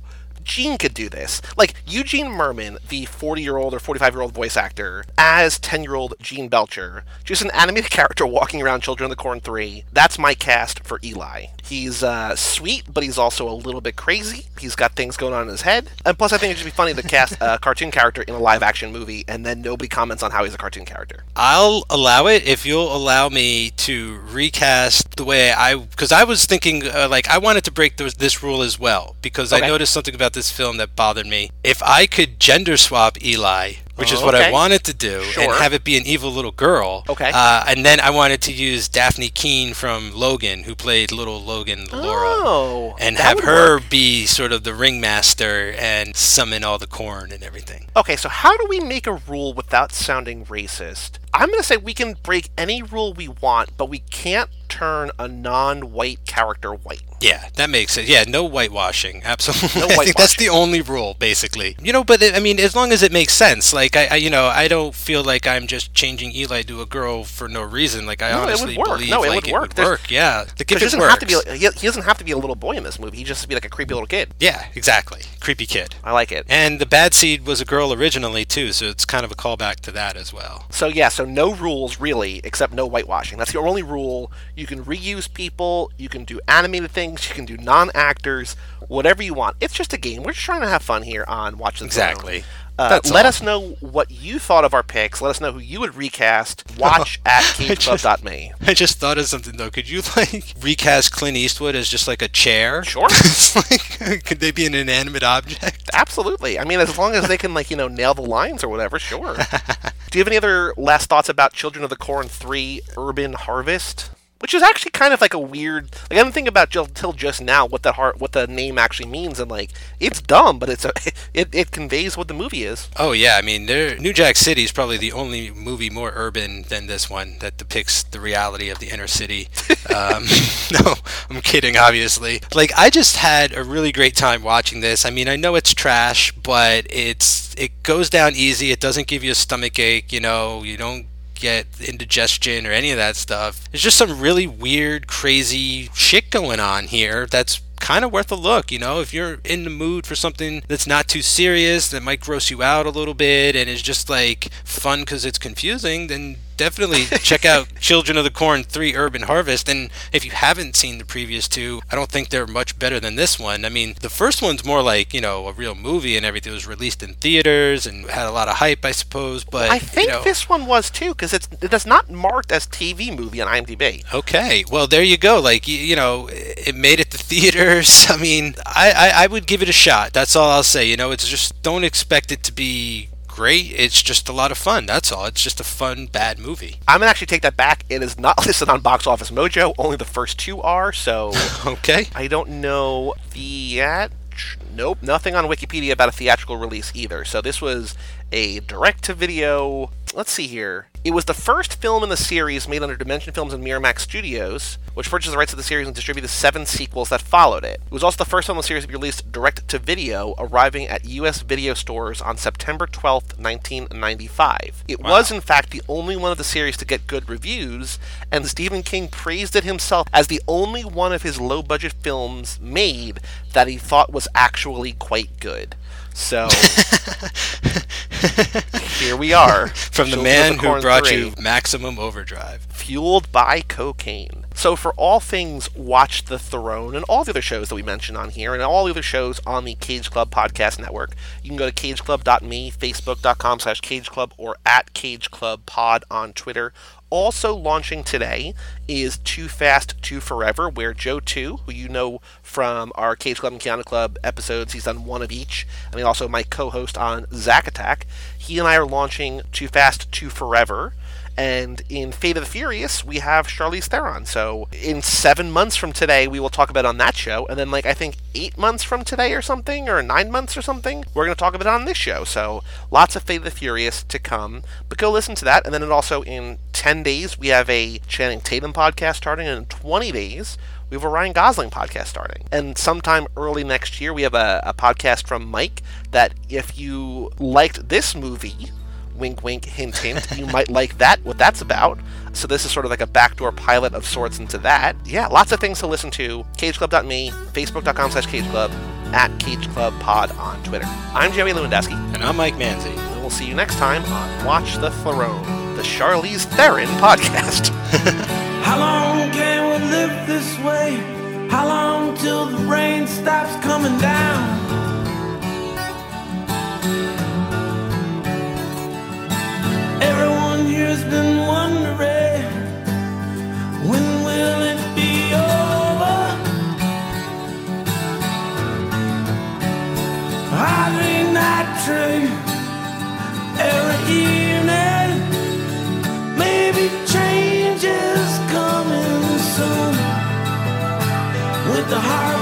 Gene could do this. Like, Eugene Merman, the forty-year-old or forty-five-year-old voice actor, as ten-year-old Gene Belcher, just an animated character walking around Children of the Corn three. That's my cast for Eli. He's uh, sweet, but he's also a little bit crazy. He's got things going on in his head. And plus, I think it'd just be funny to cast a cartoon character in a live-action movie, and then nobody comments on how he's a cartoon character. I'll allow it if you'll allow me to recast the way I... Because I was thinking, uh, like, I wanted to break th- this rule as well, because okay. I noticed something about this film that bothered me. If I could gender swap Eli, which is oh, what okay. I wanted to do, sure. and have it be an evil little girl. Okay. Uh, and then I wanted to use Daphne Keene from Logan, who played little Logan Laura, oh, and have her work. be sort of the ringmaster and summon all the corn and everything. Okay, so how do we make a rule without sounding racist? I'm going to say we can break any rule we want, but we can't turn a non-white character white. Yeah, that makes it. Yeah, no whitewashing. Absolutely. No I think whitewashing. That's the only rule, basically. You know, but it, I mean, as long as it makes sense. Like, I, I, you know, I don't feel like I'm just changing Eli to a girl for no reason. Like, I no, honestly it would work. believe no, it like would work. it would work. Yeah, like, if he it doesn't works. have to be. He he doesn't have to be a little boy in this movie. He just has to be like a creepy little kid. Yeah, exactly. Creepy kid. I like it. And the bad seed was a girl originally too, so it's kind of a callback to that as well. So yeah, so no rules really, except no whitewashing. That's the only rule. You can reuse people. You can do animated things. You can do non-actors. Whatever you want. It's just a game. We're just trying to have fun here on Watch the Throne. Exactly. Uh, let all. us know what you thought of our picks. Let us know who you would recast. Watch at cage club dot me. I just thought of something, though. Could you, like, recast Clint Eastwood as just, like, a chair? Sure. It's like, could they be an inanimate object? Absolutely. I mean, as long as they can, like, you know, nail the lines or whatever, sure. Do you have any other last thoughts about Children of the Corn three Urban Harvest? Which is actually kind of like a weird. Like, I didn't think about till just now what the heart, what the name actually means, and like it's dumb, but it's a, it it conveys what the movie is. Oh yeah, I mean, New Jack City is probably the only movie more urban than this one that depicts the reality of the inner city. um, no, I'm kidding, obviously. Like, I just had a really great time watching this. I mean, I know it's trash, but it's it goes down easy. It doesn't give you a stomach ache. You know, you don't get indigestion or any of that stuff. There's just some really weird, crazy shit going on here that's kind of worth a look. You know, if you're in the mood for something that's not too serious, that might gross you out a little bit and is just like fun because it's confusing, then definitely check out Children of the Corn three Urban Harvest. And if you haven't seen the previous two, I don't think they're much better than this one. I mean, the first one's more like, you know, a real movie and everything. It was released in theaters and had a lot of hype, I suppose. But I think you know, this one was too, because it's it is not marked as T V movie on IMDb. Okay, well, there you go. Like, you, you know, it made it to theaters. I mean, I, I, I would give it a shot. That's all I'll say. You know, it's just, don't expect it to be great. It's just a lot of fun. That's all. It's just a fun, bad movie. I'm going to actually take that back. It is not listed on Box Office Mojo. Only the first two are, so... Okay. I don't know the... Nope, nothing on Wikipedia about a theatrical release either. So this was a direct-to-video... Let's see here. It was the first film in the series made under Dimension Films and Miramax Studios, which purchased the rights to the series and distributed the seven sequels that followed it. It was also the first film in the series to be released direct-to-video, arriving at U S video stores on September twelfth, nineteen ninety-five. It wow. was, in fact, the only one of the series to get good reviews, and Stephen King praised it himself as the only one of his low-budget films made that he thought was actually quite good. So, here we are. From the man who brought you Maximum Overdrive. Fueled by cocaine. So for all things Watch the Throne and all the other shows that we mentioned on here and all the other shows on the Cage Club Podcast Network, you can go to cage club dot me, facebook.com slash cageclub, or at cageclubpod on Twitter. Also launching today is Too Fast, Too Forever, where Joe two, who you know from our Cage Club and Keanu Club episodes, he's done one of each, and he's also my co-host on Zack Attack. He and I are launching Too Fast, Too Forever. And in Fate of the Furious, we have Charlize Theron. So in seven months from today, we will talk about it on that show. And then, like, I think eight months from today or something, or nine months or something, we're going to talk about it on this show. So lots of Fate of the Furious to come. But go listen to that. And then also in ten days, we have a Channing Tatum podcast starting. And in twenty days, we have a Ryan Gosling podcast starting. And sometime early next year, we have a, a podcast from Mike that if you liked this movie... wink, wink, hint, hint. You might like that, what that's about. So this is sort of like a backdoor pilot of sorts into that. Yeah, lots of things to listen to. cage club dot me, facebook.com slash cageclub. at Cage Club Pod on Twitter. I'm Joey Lewandowski. And I'm Mike Manzi. And we'll see you next time on Watch the Throne, the Charlize Theron podcast. How long can we live this way? How long till the rain stops coming down? Everyone here's been wondering, when will it be over? Hardly night train, every evening, maybe change is coming soon. With the heart